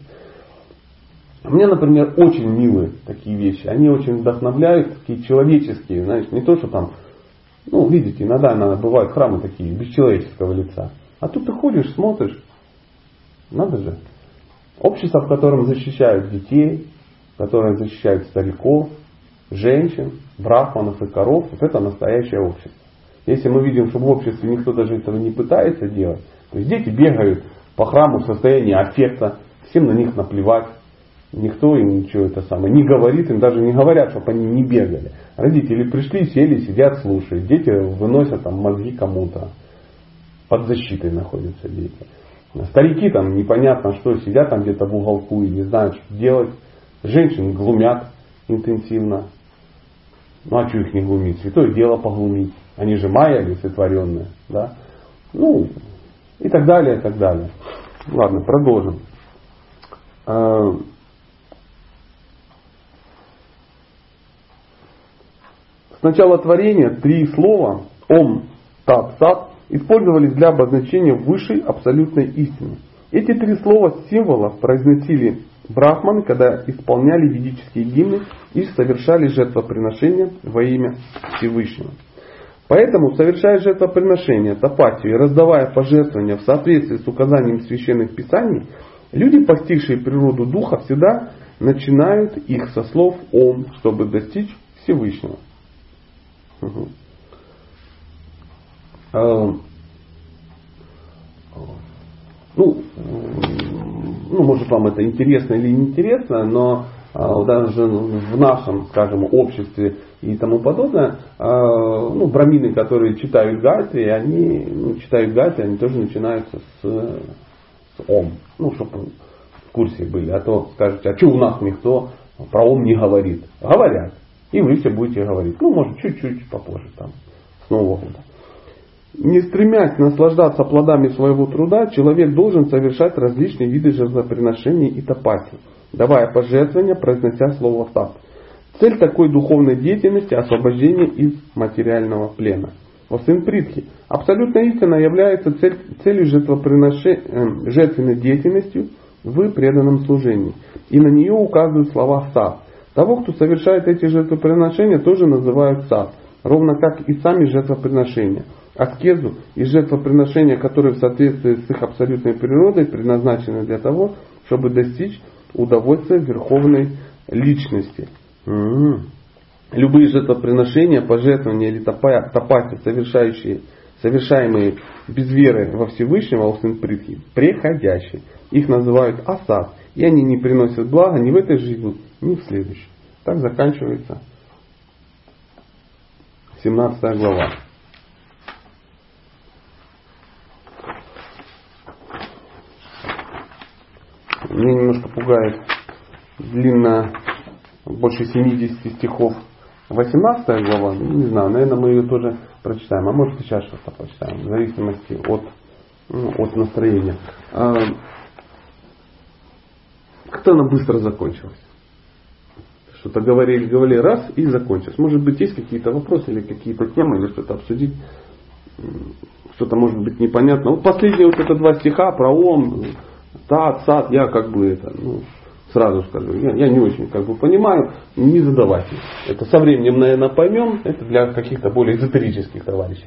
Мне, например, очень милы такие вещи. Они очень вдохновляют, такие человеческие, знаешь, не то, что там, ну, видите, иногда, иногда бывают храмы такие, без человеческого лица. А тут ты ходишь, смотришь, надо же. Общество, в котором защищают детей, в котором защищают стариков, женщин, брахманов и коров, вот это настоящее общество. Если мы видим, что в обществе никто даже этого не пытается делать, то есть дети бегают по храму в состоянии аффекта, всем на них наплевать. Никто им ничего это самое не говорит, им даже не говорят, чтобы они не бегали. Родители пришли, сели, сидят, слушают. Дети выносят там мозги кому-то. Под защитой находятся дети. Старики там непонятно что, сидят там где-то в уголку и не знают, что делать. Женщин глумят интенсивно. Ну а что их не глумить? Святое дело поглумить. Они же майя олицетворенные. Да? Ну, и так далее, и так далее. Ладно, продолжим. С начала творения три слова Ом, Тат, Сат использовались для обозначения высшей абсолютной истины. Эти три слова символов произносили брахманы, когда исполняли ведические гимны и совершали жертвоприношения во имя Всевышнего. Поэтому, совершая жертвоприношения, тапасию и раздавая пожертвования в соответствии с указаниями священных писаний, люди, постигшие природу духа, всегда начинают их со слов Ом, чтобы достичь Всевышнего. Угу. А, ну, ну, может вам это интересно или не интересно, но а, даже в нашем, скажем, обществе и тому подобное, а, ну, брамины, которые читают гайатри, они ну, читают гайатри, они тоже начинаются с, с Ом. Ну, чтобы в курсе были. А то скажете, а что у нас никто про Ом не говорит? Говорят. И вы все будете говорить. Ну, может, чуть-чуть попозже, там, с Нового года. Не стремясь наслаждаться плодами своего труда, человек должен совершать различные виды жертвоприношений и тапаси, давая пожертвования, произнося слово «сат». Цель такой духовной деятельности – освобождение из материального плена. О сын Притхи, абсолютная истина является цель, целью жертвоприношения, жертвенной деятельностью в преданном служении. И на нее указывают слова «сат». Того, кто совершает эти жертвоприношения, тоже называют сад, ровно как и сами жертвоприношения. Аскезу и жертвоприношения, которые в соответствии с их абсолютной природой предназначены для того, чтобы достичь удовольствия верховной личности. М-м-м. Любые жертвоприношения, пожертвования или тапаси, совершающие, совершаемые без веры во Всевышнего, сын Притхи, преходящие. Их называют асад, и они не приносят блага ни в этой жизни, ни в следующей. Так заканчивается семнадцатая глава. Меня немножко пугает длинно, больше семидесяти стихов, восемнадцатая глава. Не знаю, наверное, мы ее тоже прочитаем. А может, сейчас что-то прочитаем, в зависимости от, ну, от настроения. Как-то она быстро закончилась. Что-то говорили, говорили раз и закончилось. Может быть, есть какие-то вопросы или какие-то темы, или что-то обсудить. Что-то может быть непонятно. Вот последние вот это два стиха про Ом, Тат, Сат, я как бы это, ну, сразу скажу, я, я не очень как бы понимаю, не задавайте. Это со временем, наверное, поймем. Это для каких-то более эзотерических товарищей.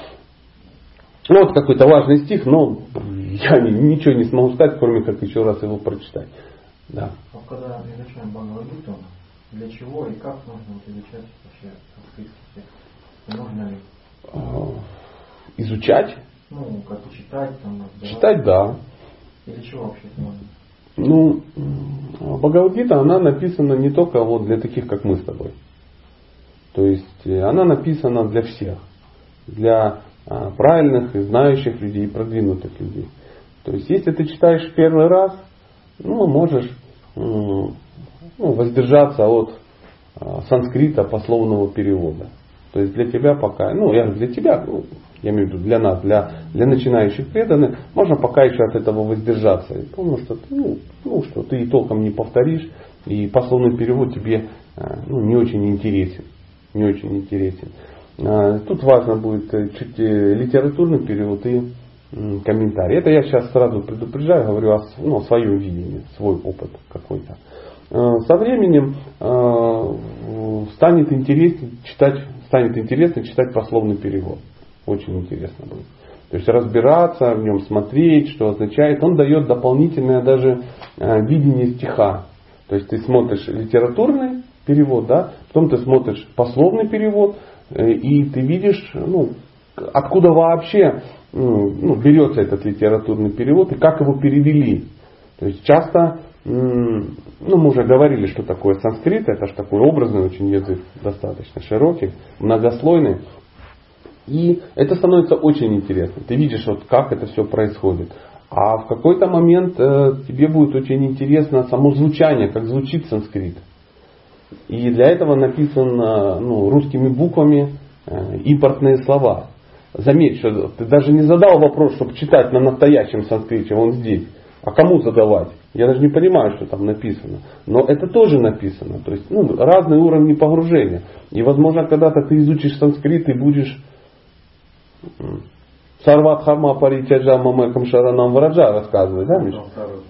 Ну, вот какой-то важный стих, но я ничего не смогу сказать, кроме как еще раз его прочитать. Да. А когда мы изучаем Бхагавад-гиту, для чего и как нужно вот изучать вообще санскритский текст? Нужно ли? Изучать? Ну, как читать, там, читать, да. И для чего вообще это нужно? Ну, Бхагавад-гита, она написана не только вот для таких, как мы с тобой. То есть, она написана для всех. Для а, правильных и знающих людей, продвинутых людей. То есть, если ты читаешь первый раз, ну, можешь ну, воздержаться от а, санскрита пословного перевода. То есть для тебя пока, ну я для тебя, ну, я имею в виду для нас, для, для начинающих преданных, можно пока еще от этого воздержаться. Потому что, ну, ну, что ты и толком не повторишь, и пословный перевод тебе а, ну, не очень интересен. Не очень интересен. А, тут важно будет чуть литературный перевод и комментарий. Это я сейчас сразу предупреждаю, говорю о, ну, о своем видении, свой опыт какой-то. Со временем э, станет интересно читать, станет интересно читать пословный перевод. Очень интересно будет. То есть разбираться в нем, смотреть, что означает. Он дает дополнительное даже э, видение стиха. То есть ты смотришь литературный перевод, да, потом ты смотришь пословный перевод, э, и ты видишь, ну, откуда вообще ну, берется этот литературный перевод и как его перевели. То есть часто, ну мы уже говорили, что такое санскрит, это же такой образный очень язык, достаточно широкий, многослойный. И это становится очень интересно. Ты видишь, вот как это все происходит. А в какой-то момент э, тебе будет очень интересно само звучание, как звучит санскрит. И для этого написано ну, русскими буквами э, импортные слова. Заметь, что ты даже не задал вопрос, чтобы читать на настоящем санскрите, он здесь. А кому задавать? Я даже не понимаю, что там написано. Но это тоже написано. То есть ну, разные уровни погружения. И возможно, когда-то ты изучишь санскрит и будешь Сарват Харма Паритяджа Мамекам Шаранам Вараджа рассказывать, да, Миша?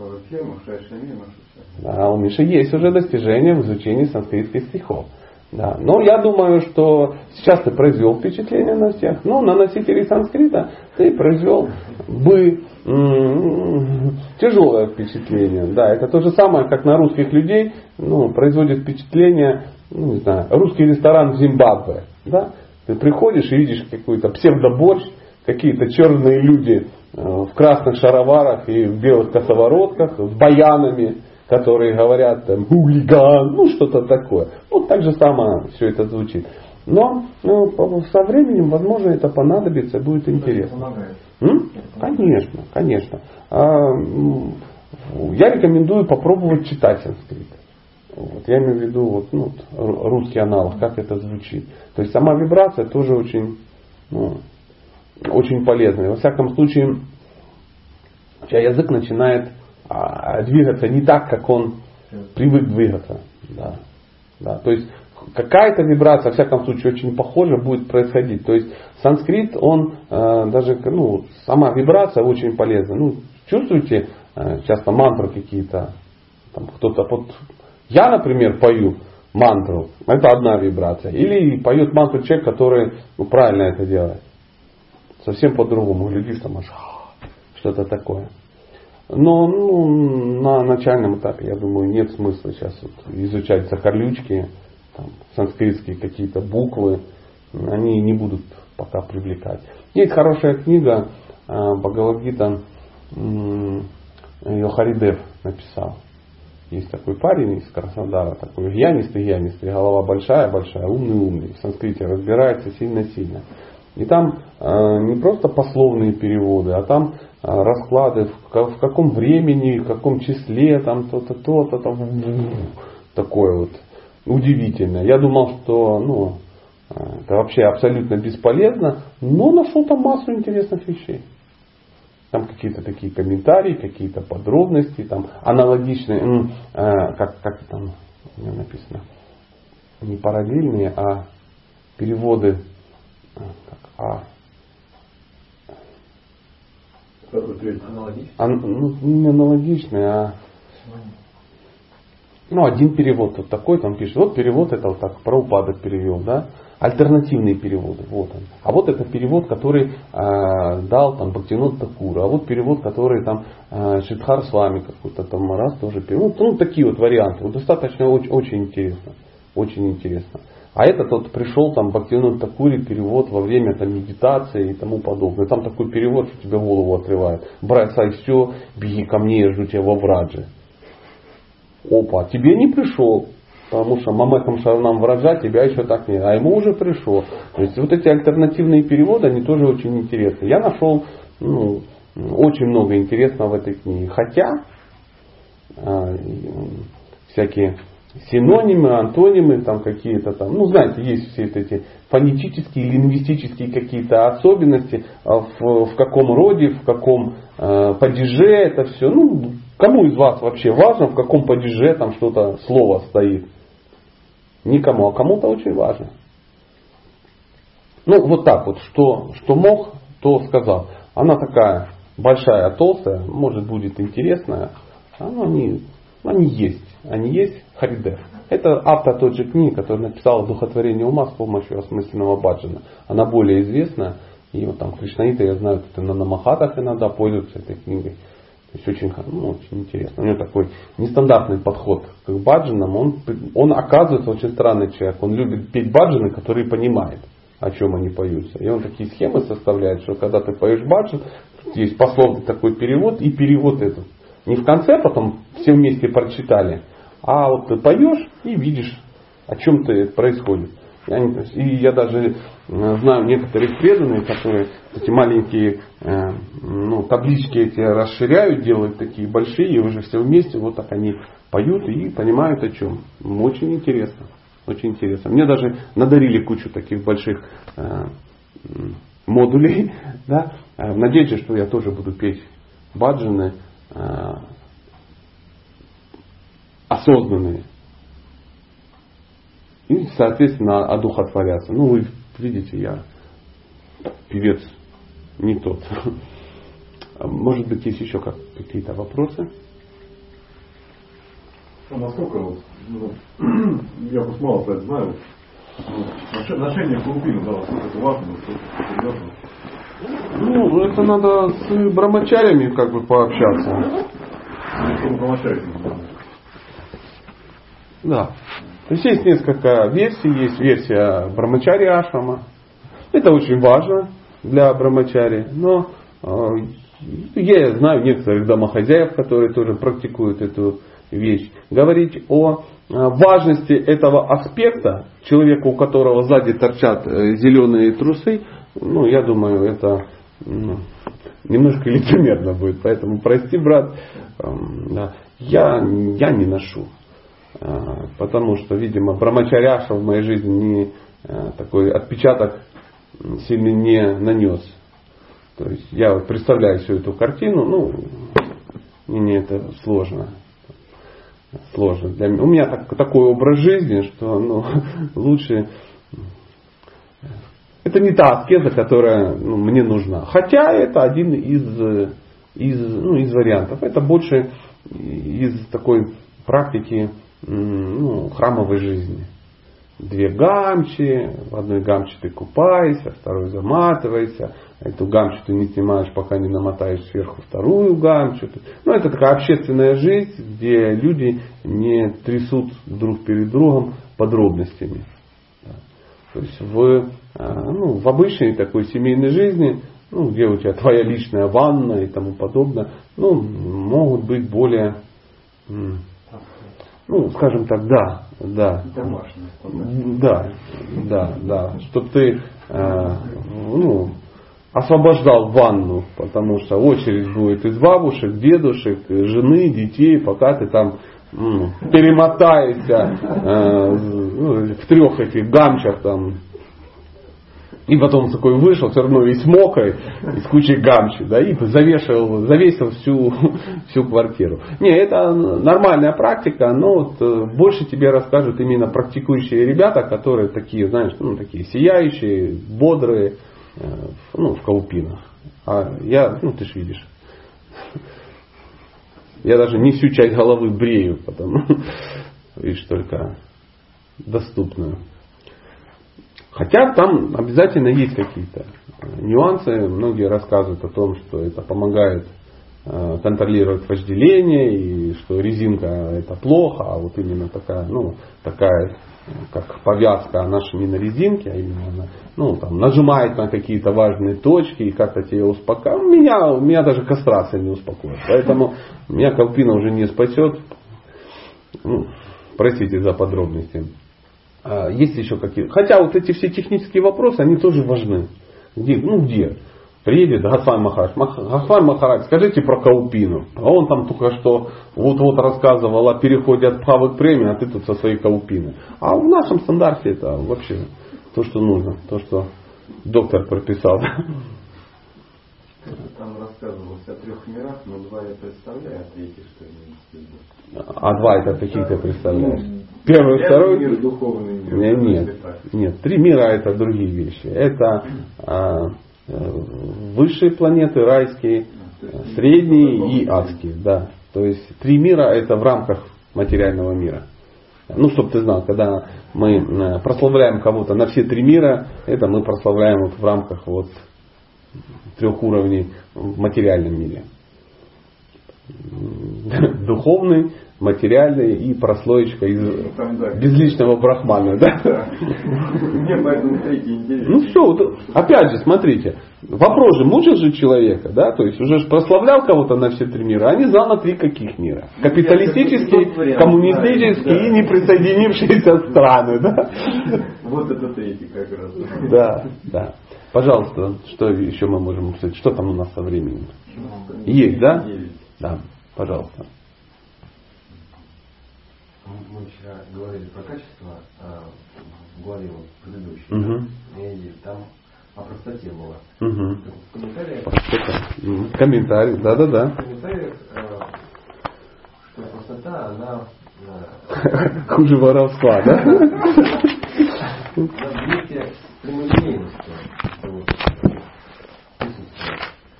Да, у Миши есть уже достижения в изучении санскритских стихов. Да. Но я думаю, что сейчас ты произвел впечатление на всех. Но на носителей санскрита ты произвел бы м-м, тяжелое впечатление. Да, это то же самое, как на русских людей ну, производит впечатление, ну, не знаю, русский ресторан в Зимбабве. Да? Ты приходишь и видишь какой-то псевдоборщ, какие-то черные люди в красных шароварах и в белых косоворотках, с баянами, которые говорят там хулиган, ну что-то такое. Вот так же самое все это звучит. Но ну, со временем, возможно, это понадобится, будет интересно. М? Конечно, конечно. А, я рекомендую попробовать читать санскрит. Вот, я имею в виду вот, ну, русский аналог, как это звучит. То есть сама вибрация тоже очень, ну, очень полезная. Во всяком случае, у тебя язык начинает а, двигаться не так, как он привык двигаться. Да. Да. То есть какая-то вибрация, во всяком случае, очень похожа будет происходить. То есть санскрит, он э, даже, ну, сама вибрация очень полезна. Ну, чувствуете, э, часто мантры какие-то, там кто-то, вот я, например, пою мантру, это одна вибрация. Или поет мантру человек, который ну, правильно это делает. Совсем по-другому. Глядишь, там аж что-то такое. Но ну, на начальном этапе, я думаю, нет смысла сейчас вот изучать закорлючки, там, санскритские какие-то буквы. Они не будут пока привлекать. Есть хорошая книга Бхагавад-гита, ее Харидев написал. Есть такой парень из Краснодара, такой гьянистый, гьянистый, голова большая-большая, умный-умный. В санскрите разбирается сильно-сильно. И там э, не просто пословные переводы, а там э, расклады в, в каком времени, в каком числе, там то-то, то-то, там, такое вот удивительное. Я думал, что ну, это вообще абсолютно бесполезно, но нашел там массу интересных вещей. Там какие-то такие комментарии, какие-то подробности, там аналогичные, э, как, как там у меня написано, не параллельные, а переводы. А, а, ну, не аналогичный, а ну, один перевод вот такой, там пишет, вот перевод это вот так, Прабхупада перевел, да, альтернативные переводы, вот он. А вот это перевод, который э, дал там Бхактивинода Тхакур, а вот перевод, который там э, Шридхар Свами какой-то там раз тоже перевод. Ну, ну, такие вот варианты, вот достаточно очень, очень интересно, очень интересно. А этот вот пришел там Бхактивинода Тхакури перевод во время там, медитации и тому подобное. Там такой перевод, что тебе голову отрывает. Бросай все, беги ко мне, я жду тебя во Врадже. Опа, тебе не пришел. Потому что Мамекам Шаранам Враджа тебя еще так нет. А ему уже пришел. То есть вот эти альтернативные переводы, они тоже очень интересны. Я нашел ну, очень много интересного в этой книге. Хотя э, всякие синонимы, антонимы, там какие-то там, ну знаете, есть все эти фонетические, лингвистические какие-то особенности, в, в каком роде, в каком э, падеже это все. Ну, кому из вас вообще важно, в каком падеже там что-то, слово стоит? Никому, а кому-то очень важно. Ну, вот так вот, что, что мог, то сказал. Она такая большая, толстая, может будет интересная. Но они, они есть. Они есть Харидев. Это автор той же книги, который написал «Духотворение ума» с помощью осмысленного баджана. Она более известна. И вот там кришнаиты, я знаю, что на намахатах иногда пользуются этой книгой. То есть очень, ну, очень интересно. У него такой нестандартный подход к баджанам. Он, он оказывается очень странный человек. Он любит петь баджаны, которые понимает, о чем они поются. И он такие схемы составляет, что когда ты поешь баджан, есть пословный такой перевод и перевод этот. Не в конце потом все вместе прочитали, а вот ты поешь и видишь, о чем-то происходит. Я не, и я даже знаю некоторых преданных, которые эти маленькие э, ну, таблички эти расширяют, делают такие большие, и уже все вместе вот так они поют и понимают о чем. Очень интересно. Очень интересно. Мне даже надарили кучу таких больших э, модулей, да, в надежде, что я тоже буду петь баджаны э, осознанные. И, соответственно, одухотворяться. Ну, вы видите, я певец не тот. Может быть, есть еще как, какие-то вопросы? А насколько вот, ну, я просто мало про это знаю, ну, ношение клубины, да, насколько это важно, насколько это серьезно? Ну, это надо с брамачарями как бы пообщаться. Что брамачари? Да. То есть есть несколько версий. Есть версия брамачари ашрама. Это очень важно для брамачари. Но э, я знаю некоторых домохозяев, которые тоже практикуют эту вещь. Говорить о важности этого аспекта человеку, у которого сзади торчат зеленые трусы, ну, я думаю, это ну, немножко лицемерно будет. Поэтому прости, брат, э, да, я, я не ношу. Потому что, видимо, брамачаряша в моей жизни не, такой отпечаток сильно не нанес. То есть я вот представляю всю эту картину, ну, мне это сложно. Сложно для меня. У меня так, такой образ жизни, что ну, лучше... Это не та аскеза, которая ну, мне нужна. Хотя это один из, из, ну, из вариантов. Это больше из такой практики ну, храмовой жизни. Две гамчи, в одной гамче ты купаешься, второй заматываешься, эту гамчу ты не снимаешь, пока не намотаешь сверху вторую гамчу. Ну, это такая общественная жизнь, где люди не трясут друг перед другом подробностями. То есть в, ну, в обычной такой семейной жизни, ну, где у тебя твоя личная ванна и тому подобное, ну, могут быть более, ну, скажем так, да, да, да, да, да, чтобы ты, ну, освобождал ванну, потому что очередь будет из бабушек, дедушек, жены, детей, пока ты там ну, перемотаешься э, ну, в трех этих гамчах там. И потом такой вышел, все равно весь мокрый, из кучи гамчи, да, и завешал, завесил всю, всю квартиру. Не, это нормальная практика, но вот больше тебе расскажут именно практикующие ребята, которые такие, знаешь, ну, такие сияющие, бодрые, ну, в каупинах. А я, ну, ты ж видишь. Я даже не всю часть головы брею, потому, видишь, только доступную. Хотя там обязательно есть какие-то нюансы. Многие рассказывают о том, что это помогает контролировать вожделение, и что резинка это плохо, а вот именно такая, ну, такая, как повязка, она же не на резинке, а именно она, ну, там, нажимает на какие-то важные точки и как-то тебя успокаивает. Меня, меня даже кастрация не успокоит. Поэтому меня калпина уже не спасет. Ну, простите за подробности. Есть еще какие-то. Хотя вот эти все технические вопросы, они тоже важны. Где? Ну где? Приедет Госвами Махарадж. Госвами Махарадж, скажите про каупину. А он там только что вот-вот рассказывал о переходе от бхавы к преми, а ты тут со своей каупиной. А в нашем стандарте это вообще то, что нужно. То, что доктор прописал. Там рассказывалось о трех мирах, но два я представляю, а третий что не А два это какие ты представляешь? Первый, Первый второй? мир, духовный мир. Нет, нет, нет. Три мира это другие вещи. Это а, высшие планеты, райские, средние и адские. Да. То есть три мира это в рамках материального мира. Ну, чтобы ты знал, когда мы прославляем кого-то на все три мира, это мы прославляем вот в рамках вот трех уровней в материальном мире. духовный, материальный и прослоечка из безличного брахмана. Да? Мне поэтому третий интересен. Ну все, вот, опять же, смотрите, вопрос же мучил же человека, да, то есть уже ж прославлял кого-то на все три мира, а не знал на три каких мира. Капиталистические, коммунистические и неприсоединившиеся страны, да. Вот это третий как раз. Да, да. Пожалуйста, что еще мы можем обсудить? Что там у нас со временем? Есть, да? Да, пожалуйста. Мы вчера говорили про качество а, в главе вот, предыдущей, Угу. и там о простоте было. Угу. В комментариях, Простота. Комментарий, да-да-да. в комментариях а, что простота, она а, Хуже воровства, да? она вместе с прямолинейностью вот, присутствует.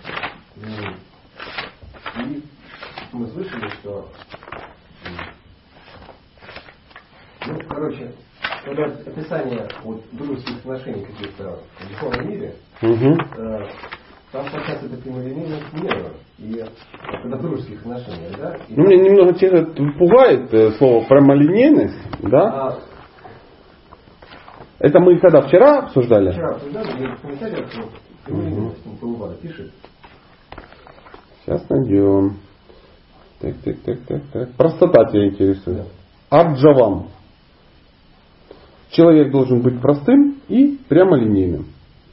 И, и мы слышали, что ну, короче, когда описание вот, дружеских отношений каких-то в духовном мире, Угу. э, там подчас это прямолинейность нету. И когда в дружеских отношениях, да? И Ну, меня немного тебя пугает э, слово прямолинейность, да? а, Это мы когда вчера обсуждали? вчера обсуждали, и в комментариях вот, прямолинейность ну, Павлова пишет. Сейчас найдем. Так, так, так, так, так. Простота тебя интересует. Арджавам. Человек должен быть простым и прямолинейным.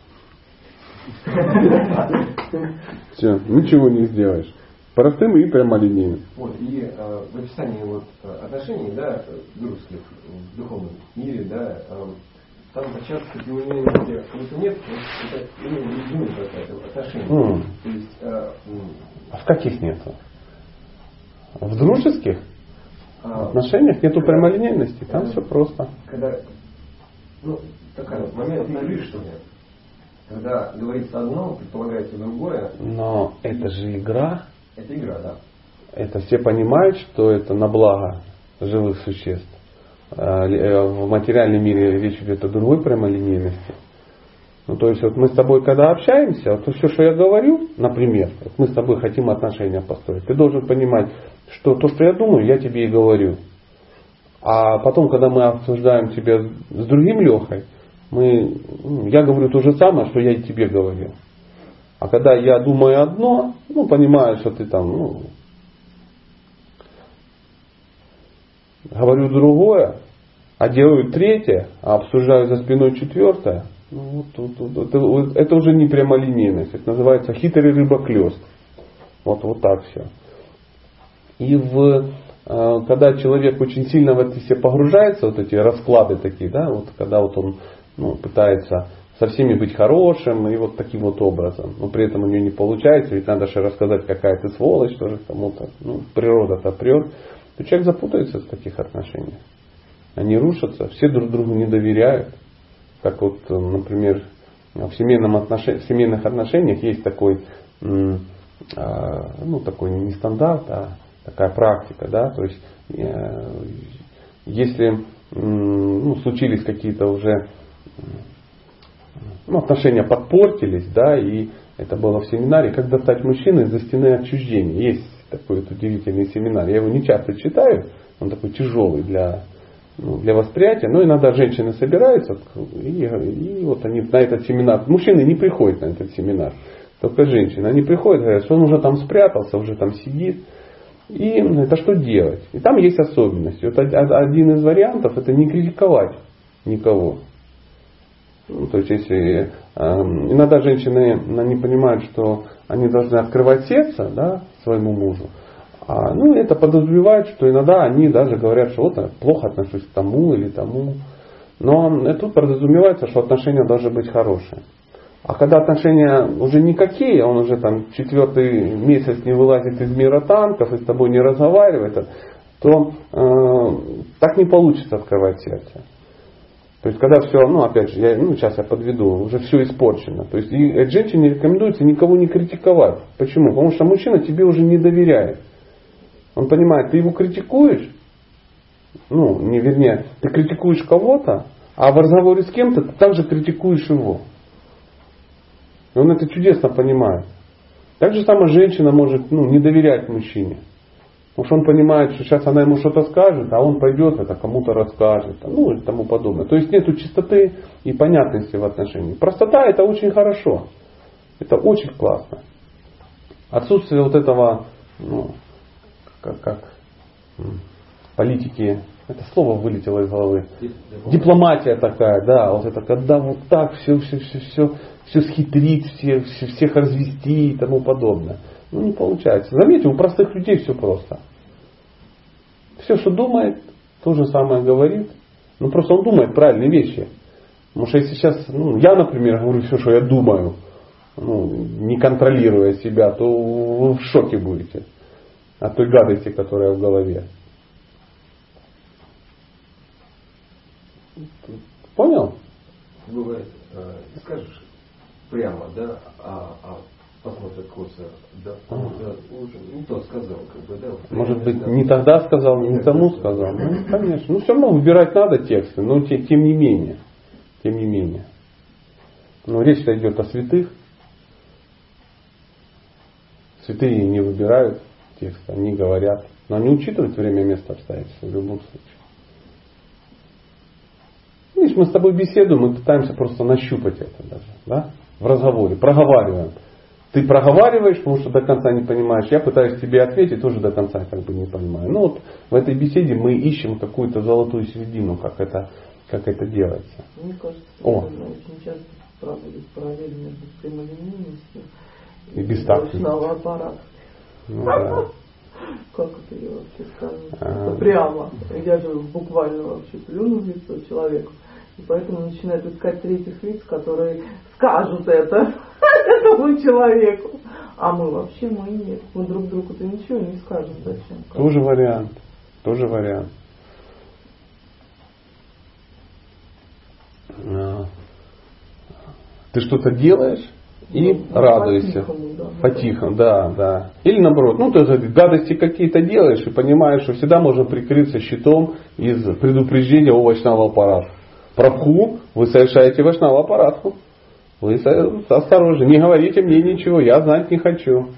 Все, ничего не сделаешь. Простым и прямолинейным. Вот, и э, в описании вот, отношений, да, дружеских в духовном мире, да, э, там подчас прямолинейности как-то нет, это именно единое отношение. Mm. То есть, э, А в каких нету? В дружеских а, отношениях нету прямолинейности. Там все просто. когда, ну, такой вот момент игры, что ли, когда говорится одно, предполагается другое, Но это же игра. это игра, да. Это все понимают, что это на благо живых существ. А, э, В материальном мире речь идет о другой прямолинейности. Ну, то есть, вот мы с тобой, когда общаемся, вот все, что я говорю, например, вот мы с тобой хотим отношения построить, ты должен понимать, что то, что я думаю, я тебе и говорю. А потом, когда мы обсуждаем тебя с другим Лехой, мы, я говорю то же самое, что я и тебе говорил. А когда я думаю одно, ну, понимаю, что ты там, ну, говорю другое, а делаю третье, а обсуждаю за спиной четвертое, ну, вот, вот, вот, это, вот, это уже не прямолинейность, это называется хитрый рыбоклёст. Вот, вот так все. И в, когда человек очень сильно в это все погружается, вот эти расклады такие, да, вот когда вот он ну, пытается со всеми быть хорошим и вот таким вот образом, но при этом у него не получается, ведь надо же рассказать, какая ты сволочь, тоже кому-то, ну, природа-то прет, то человек запутается в таких отношениях. Они рушатся, все друг другу не доверяют. Как вот, например, в, семейном отношении, в семейных отношениях есть такой, ну, такой не стандарт, а такая практика, да, то есть если ну, случились какие-то уже ну, отношения подпортились, да, и это было в семинаре, как достать мужчину из-за стены отчуждения. Есть такой вот удивительный семинар. Я его не часто читаю, он такой тяжелый для, ну, для восприятия, но иногда женщины собираются, и, и вот они на этот семинар, мужчины не приходят на этот семинар, только женщины, они приходят, говорят, что он уже там спрятался, уже там сидит. И это что делать? И там есть особенности. Вот один из вариантов это не критиковать никого. Ну, то есть если э, иногда женщины не понимают, что они должны открывать сердце, да, своему мужу, а, ну это подразумевает, что иногда они даже говорят, что вот я плохо отношусь к тому или тому. Но тут подразумевается, что отношения должны быть хорошие. А когда отношения уже никакие, он уже там четвертый месяц не вылазит из мира танков и с тобой не разговаривает, то э, так не получится открывать сердце. То есть когда все, ну опять же, я, ну сейчас я подведу, уже все испорчено. То есть и женщине рекомендуется никого не критиковать. Почему? Потому что мужчина тебе уже не доверяет. Он понимает, ты его критикуешь, ну, не вернее, ты критикуешь кого-то, а в разговоре с кем-то ты также критикуешь его. И он это чудесно понимает. Так же самое женщина может ну, не доверять мужчине. Потому что он понимает, что сейчас она ему что-то скажет, а он пойдет это кому-то расскажет, ну и тому подобное. То есть нету чистоты и понятности в отношениях. Простота это очень хорошо. Это очень классно. Отсутствие вот этого, ну, как, как политики, это слово вылетело из головы. Дипломатия такая, да, вот это когда вот так все, все, все, все, все схитрить, все, все, всех развести и тому подобное. Ну не получается. Заметьте, у простых людей все просто. Все, что думает, то же самое говорит. Ну просто он думает правильные вещи. Потому что если сейчас, ну, я, например, говорю все, что я думаю, ну, не контролируя себя, то вы в шоке будете от той гадости, которая в голове. Понял? Бывает, э, скажешь прямо, да, а, а посмотрят косо, да, он да, уже не то сказал, как бы, да. Может быть, не тогда сказал, не тому сказал. Ну, конечно. Ну, все равно выбирать надо тексты, но те, тем не менее. Тем не менее. Но речь-то идет о святых. Святые не выбирают текст, они говорят. Но они учитывают время, место, обстоятельства в любом случае. Видишь, мы с тобой беседуем, мы пытаемся просто нащупать это даже. Да? В разговоре, проговариваем. Ты проговариваешь, потому что до конца не понимаешь. Я пытаюсь тебе ответить, тоже до конца как бы не понимаю. Ну вот в этой беседе мы ищем какую-то золотую середину, как это, как это делается. Мне кажется, О. очень часто проводят параллель между прямолинейностью И бестактностью. ручного аппарата. Ну, да. Как это я вообще скажу? А. Это прямо. Я же буквально вообще плюну в лицо человеку. И поэтому начинают искать третьих лиц, которые скажут это этому человеку. А мы вообще, мы нет. Мы друг другу-то ничего не скажем. Зачем? Тоже вариант. Тоже вариант. Ты что-то делаешь и ну, радуешься. По-тихому, да. По-тихому, да, да. Или наоборот, ну ты гадости какие-то делаешь и понимаешь, что всегда можно прикрыться щитом из предупреждения о вайшнава аппарата. Прабху, вы совершаете вайшнава аппаратку. Вы осторожны, не говорите мне ничего, я знать не хочу.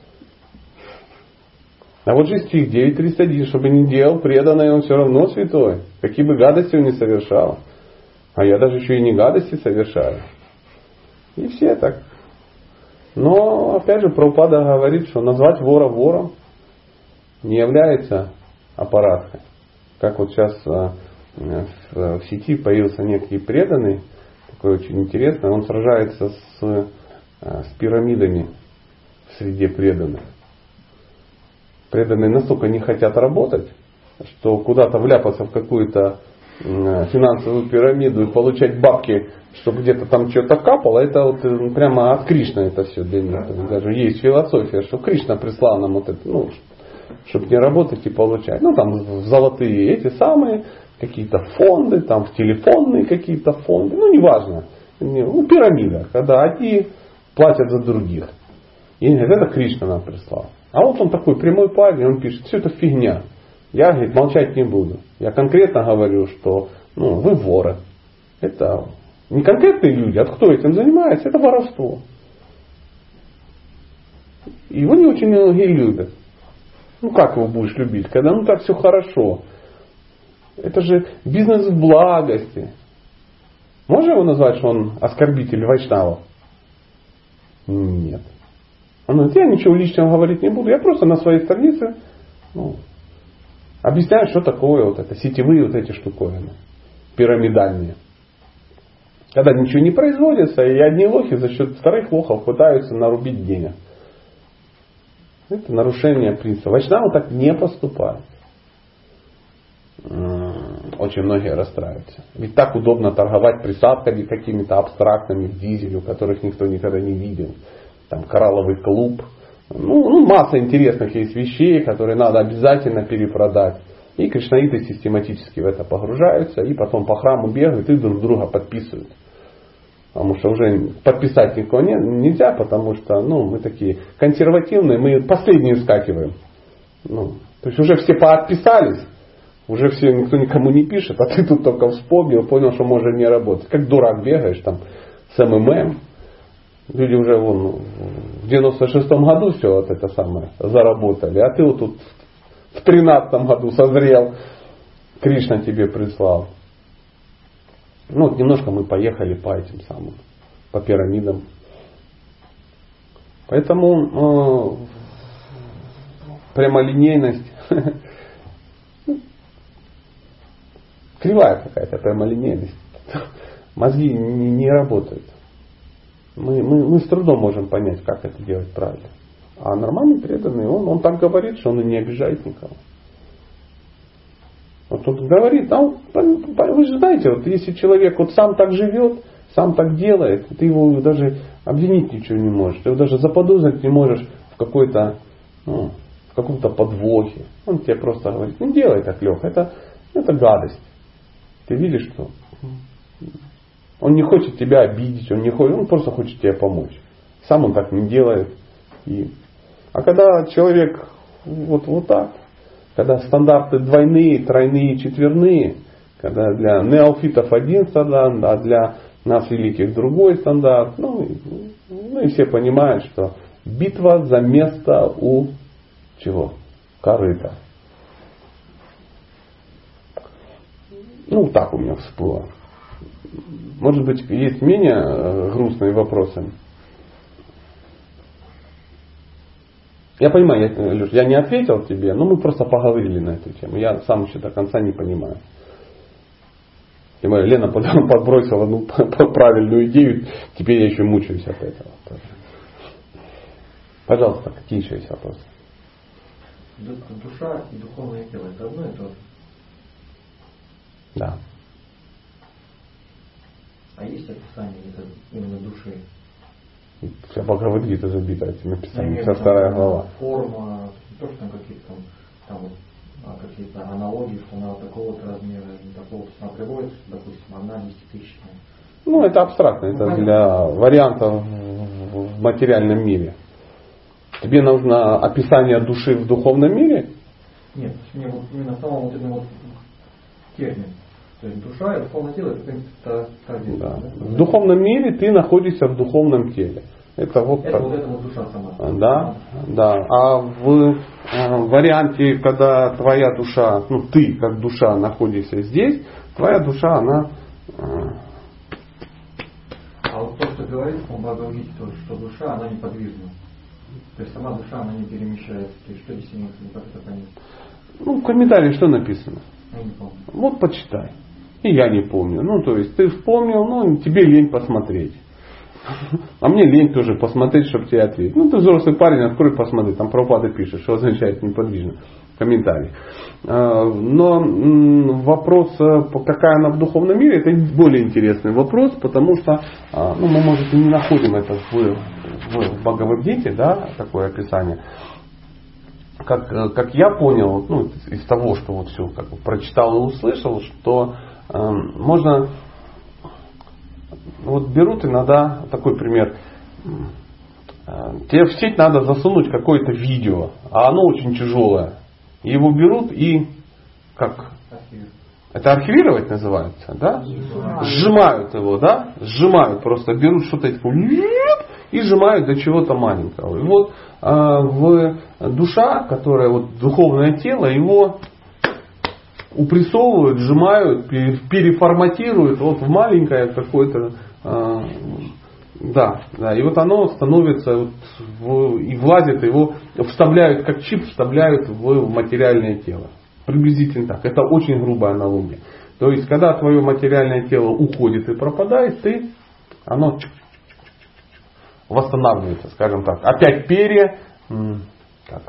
А вот же стих девять тридцать один, чтобы не делал преданный, он все равно святой. Какие бы гадости он ни совершал. А я даже еще и не гадости совершаю. И все так. Но, опять же, Прабхупада говорит, что назвать вора вором не является аппараткой. Как вот сейчас в сети появился некий преданный, такой очень интересный, он сражается с, с пирамидами в среде преданных. Преданные настолько не хотят работать, что куда-то вляпаться в какую-то финансовую пирамиду и получать бабки, чтобы где-то там что-то капало, это вот прямо от Кришны это все для них. Даже есть философия, что Кришна прислал нам вот это, ну, чтобы не работать и получать. Ну, там золотые эти самые, какие-то фонды, там в телефонные какие-то фонды, ну, неважно. Ну, пирамида, когда одни платят за других. И это Кришна нам прислал. А вот он такой прямой парень, он пишет, все это фигня. Я, говорит, молчать не буду. Я конкретно говорю, что ну, вы воры. Это не конкретные люди, а кто этим занимается, это воровство. И его не очень многие любят. Ну как его будешь любить, когда ну так все хорошо. Это же бизнес в благости. Можно его назвать, что он оскорбитель вайшнавов? Нет. Он говорит, я ничего личного говорить не буду, я просто на своей странице ну, объясняю, что такое вот это, сетевые вот эти штуковины, пирамидальные. Когда ничего не производится, и одни лохи за счет вторых лохов пытаются нарубить денег. Это нарушение принципа. Вайшнавы так не поступают. Очень многие расстраиваются. Ведь так удобно торговать присадками какими-то абстрактными в дизелю, которых никто никогда не видел. Там коралловый клуб. Ну, ну, масса интересных есть вещей, которые надо обязательно перепродать. И кришнаиты систематически в это погружаются, и потом по храму бегают и друг друга подписывают. Потому что уже подписать никого не, нельзя, потому что ну, мы такие консервативные, мы последние скакиваем. Ну, то есть уже все поотписались, уже все, никто никому не пишет, а ты тут только вспомнил, понял, что может не работать. Как дурак бегаешь там с МММ. Люди уже вон, в девяносто шестом году все вот это самое заработали, а ты вот тут в тринадцатом году созрел, Кришна тебе прислал. Ну вот немножко мы поехали по этим самым, по пирамидам. Поэтому э, прямолинейность, кривая какая-то прямолинейность. Мозги не, не работают. Мы, мы, мы с трудом можем понять, как это делать правильно. А нормальный преданный, он, он так говорит, что он и не обижает никого. Вот он говорит, а он, вы же знаете, вот если человек вот сам так живет, сам так делает, ты его даже обвинить ничего не можешь. Ты его даже заподозрить не можешь в какой-то, ну, в каком-то подвохе. Он тебе просто говорит, не делай так, Леха, это, это гадость. Ты видишь, что он не хочет тебя обидеть, он не хочет, он просто хочет тебе помочь. Сам он так не делает. И... А когда человек вот, вот так, когда стандарты двойные, тройные, четверные, когда для неофитов один стандарт, а для нас великих другой стандарт, ну, ну и все понимают, что битва за место у чего? Корыта. Ну, так у меня всплыло. Может быть, есть менее грустные вопросы? Я понимаю, я, Леш, я не ответил тебе, но мы просто поговорили на эту тему. Я сам еще до конца не понимаю. И моя Лена подбросила ну, правильную идею, теперь я еще мучаюсь от этого. Пожалуйста, какие еще есть вопросы? Душа и духовное тело — это одно и то же? Да. А есть описание именно души? Вся Бхагавад-гита забита этим описанием. Вся вся вторая глава. Форма, не то, что там какие-то там, там вот, а какие-то аналогии, что она вот такого-то размера, не такого-то, она приводится, допустим, одна десятитысячная. Ну, это абстрактно, это ну, для вариантов в материальном мире. Тебе нужно описание души в духовном мире? Нет, мне вот именно самого вот этого вот термин. То есть душа и духовное тело — это, это, это да. Да? В духовном мире ты находишься в духовном теле. Это вот, это, вот, это вот душа сама. Да, да. А в э, варианте, когда твоя душа, ну ты как душа находишься здесь, твоя душа, она... Э, а вот то, что говорится в Бхагавад-гите, что душа, она неподвижна. То есть сама душа, она не перемещается. То есть что здесь имеется, как это понять? Ну, в комментарии что написано? Я не помню. Вот почитай. И я не помню. Ну, то есть, ты вспомнил, ну, тебе лень посмотреть. А мне лень тоже посмотреть, чтобы тебе ответить. Ну, ты взрослый парень, открой, посмотри. Там Прабхупада пишет, что означает неподвижно. Комментарий. Но вопрос, какая она в духовном мире, это более интересный вопрос, потому что ну, мы, может, и не находим это в, в Бхагавад-гите, да, такое описание. Как, как я понял, ну, из того, что вот все как бы прочитал и услышал, что э, можно, вот берут иногда, такой пример, э, тебе в сеть надо засунуть какое-то видео, а оно очень тяжелое. И его берут и, как, это архивировать называется, да? Сжимают. Сжимают его, да? Сжимают, просто берут что-то и сжимают до чего-то маленького. И вот э, в душа, которая вот духовное тело, его упрессовывают, сжимают, переформатируют вот в маленькое какое-то, э, да, да, и вот оно становится вот в, и влазит, его вставляют как чип, вставляют в материальное тело. Приблизительно так. Это очень грубая аналогия. То есть, когда твое материальное тело уходит и пропадает, ты, оно восстанавливается, скажем так. Опять перья, как,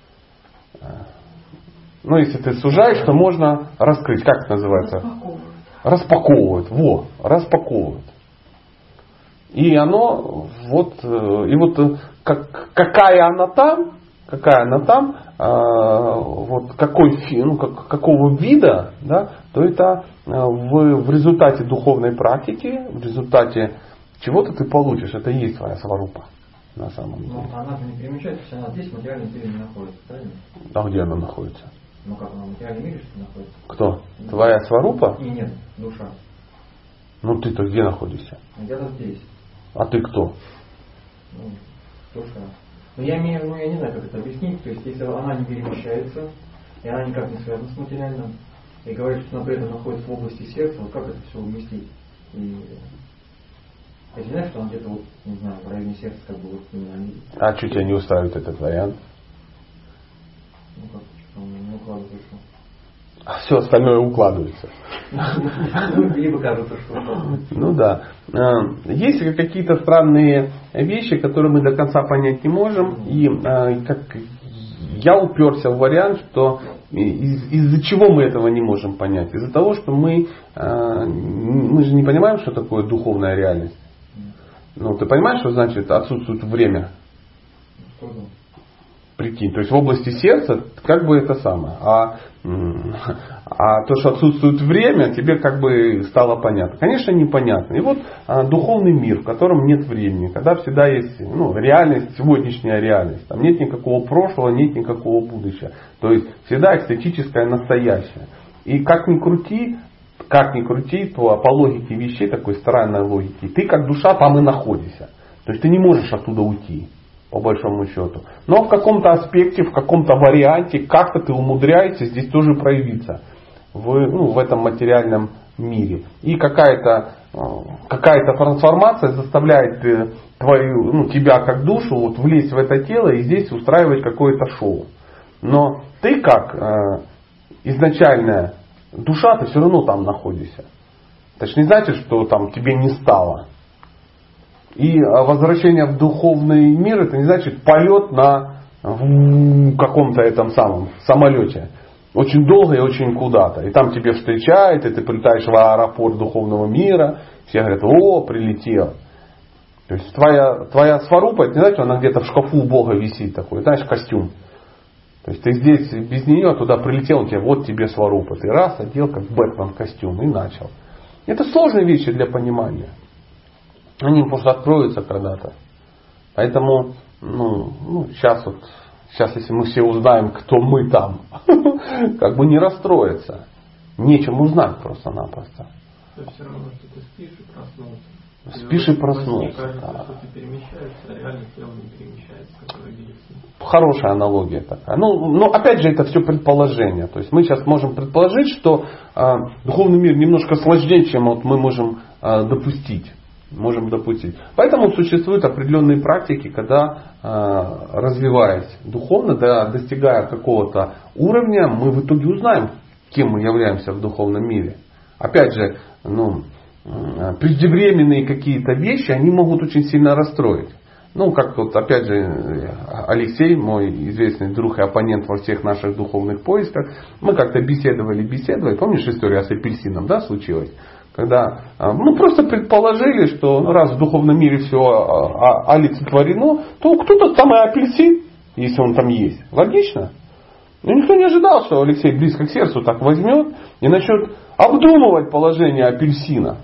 ну, если ты сужаешь, то можно раскрыть. Как это называется? Распаковывают. Распаковывают. Во, распаковывают. И оно, вот, и вот как, какая она там, какая она там, э, вот какой, ну, как, какого вида, да, то это в, в результате духовной практики, в результате чего-то ты получишь. Это и есть твоя сварупа на самом деле. Но она же не перемещается, если она здесь в материальном мире не находится, правильно? А где она находится? Ну как она в материальном мире что находится? Кто? Твоя сварупа? И нет, душа. Ну ты-то где находишься? Где-то здесь. А ты кто? Ну, только... Но я имею, ну я не знаю, как это объяснить. То есть, если она не перемещается, и она никак не связана с материальным, и говорит, что она при этом находится в области сердца, вот как это все уместить? И я не знаю, что она где-то вот, не знаю, в районе сердца как бы вот именно. А что тебя не устраивает этот вариант? Ну как, что он не укладывается. А все остальное укладывается. Либо кажется, что... Ну да. Есть какие-то странные вещи, которые мы до конца понять не можем. И как я уперся в вариант, что из- из-за чего мы этого не можем понять? Из-за того, что мы, мы же не понимаем, что такое духовная реальность. Ну, ты понимаешь, что значит отсутствует время? Прикинь, то есть в области сердца как бы это самое. А, а то, что отсутствует время, тебе как бы стало понятно. Конечно, непонятно. И вот а, духовный мир, в котором нет времени, когда всегда есть ну, реальность, сегодняшняя реальность. Там нет никакого прошлого, нет никакого будущего. То есть всегда эстетическое настоящее. И как ни крути, как ни крути, то по логике вещей, такой странной логике, ты как душа там и находишься. То есть ты не можешь оттуда уйти. По большому счету. Но в каком-то аспекте, в каком-то варианте, как-то ты умудряешься здесь тоже проявиться в, ну, в этом материальном мире. И какая-то, какая-то трансформация заставляет твою, ну, тебя как душу вот, влезть в это тело и здесь устраивать какое-то шоу. Но ты как э, изначальная душа, ты все равно там находишься. Это же не значит, что там тебе не стало. И возвращение в духовный мир, это не значит полет на в каком-то этом самом самолете. Очень долго и очень куда-то. И там тебе встречают, и ты прилетаешь в аэропорт духовного мира. Все говорят, о, прилетел. То есть твоя, твоя сварупа, это не значит, она где-то в шкафу у Бога висит такой. Знаешь, костюм. То есть ты здесь без нее туда прилетел, у тебя вот тебе сварупа. Ты раз одел как Бэтмен костюм и начал. Это сложные вещи для понимания. Они просто откроются когда-то. Поэтому, ну, ну, сейчас вот, сейчас если мы все узнаем, кто мы там, как бы не расстроиться. Нечем узнать просто-напросто. Это все равно, что ты спишь и проснулся. Спишь и проснулся. Мне кажется, Да. что ты перемещаешься, а реально тело не перемещается, которое видится. Хорошая аналогия такая. Ну, но опять же это все предположение. То есть мы сейчас можем предположить, что э, духовный мир немножко сложнее, чем вот мы можем э, допустить. Можем допустить. Поэтому существуют определенные практики, когда э, развиваясь духовно, да, достигая какого-то уровня, мы в итоге узнаем, кем мы являемся в духовном мире. Опять же, ну, э, преждевременные какие-то вещи, они могут очень сильно расстроить. Ну, как вот, опять же, Алексей, мой известный друг и оппонент во всех наших духовных поисках, мы как-то беседовали, беседовали. Помнишь, история с апельсином, да, случилась? Когда ну, просто предположили, что ну, раз в духовном мире все олицетворено, то кто-то там и апельсин, если он там есть. Логично? Но никто не ожидал, что Алексей близко к сердцу так возьмет и начнет обдумывать положение апельсина.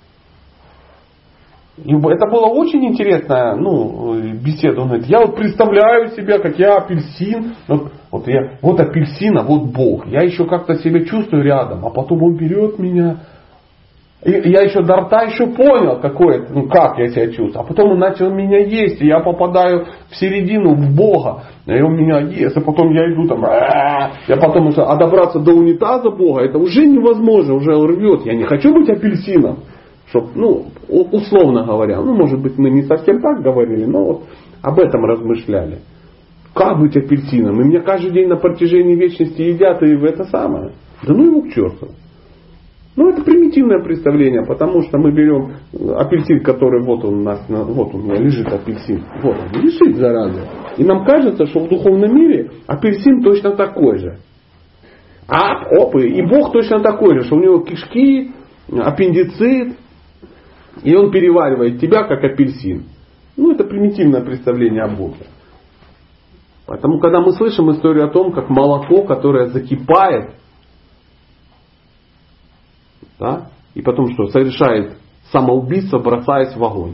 И это была очень интересная ну, беседа. Он говорит, я вот представляю себя, как я апельсин. Вот, вот, я, вот апельсин, а вот Бог. Я еще как-то себя чувствую рядом, а потом он берет меня. И я еще до рта еще понял, какое, ну, как я себя чувствую. А потом он начал меня есть, и я попадаю в середину, в Бога. И он меня ест, а потом я иду там, я потом уже, а добраться до унитаза Бога, это уже невозможно, уже рвет. Я не хочу быть апельсином. Чтоб, ну, условно говоря, ну, может быть, мы не совсем так говорили, но вот об этом размышляли. Как быть апельсином? И меня каждый день на протяжении вечности едят и в это самое. Да ну его к черту. Ну, это примитивное представление, потому что мы берем апельсин, который вот он у нас, вот он у меня лежит апельсин, вот он лежит, зараза. И нам кажется, что в духовном мире апельсин точно такой же. А, оп, и Бог точно такой же, что у него кишки, аппендицит, и он переваривает тебя как апельсин. Ну, это примитивное представление о Боге. Поэтому, когда мы слышим историю о том, как молоко, которое закипает, да, и потом что, совершает самоубийство, бросаясь в огонь.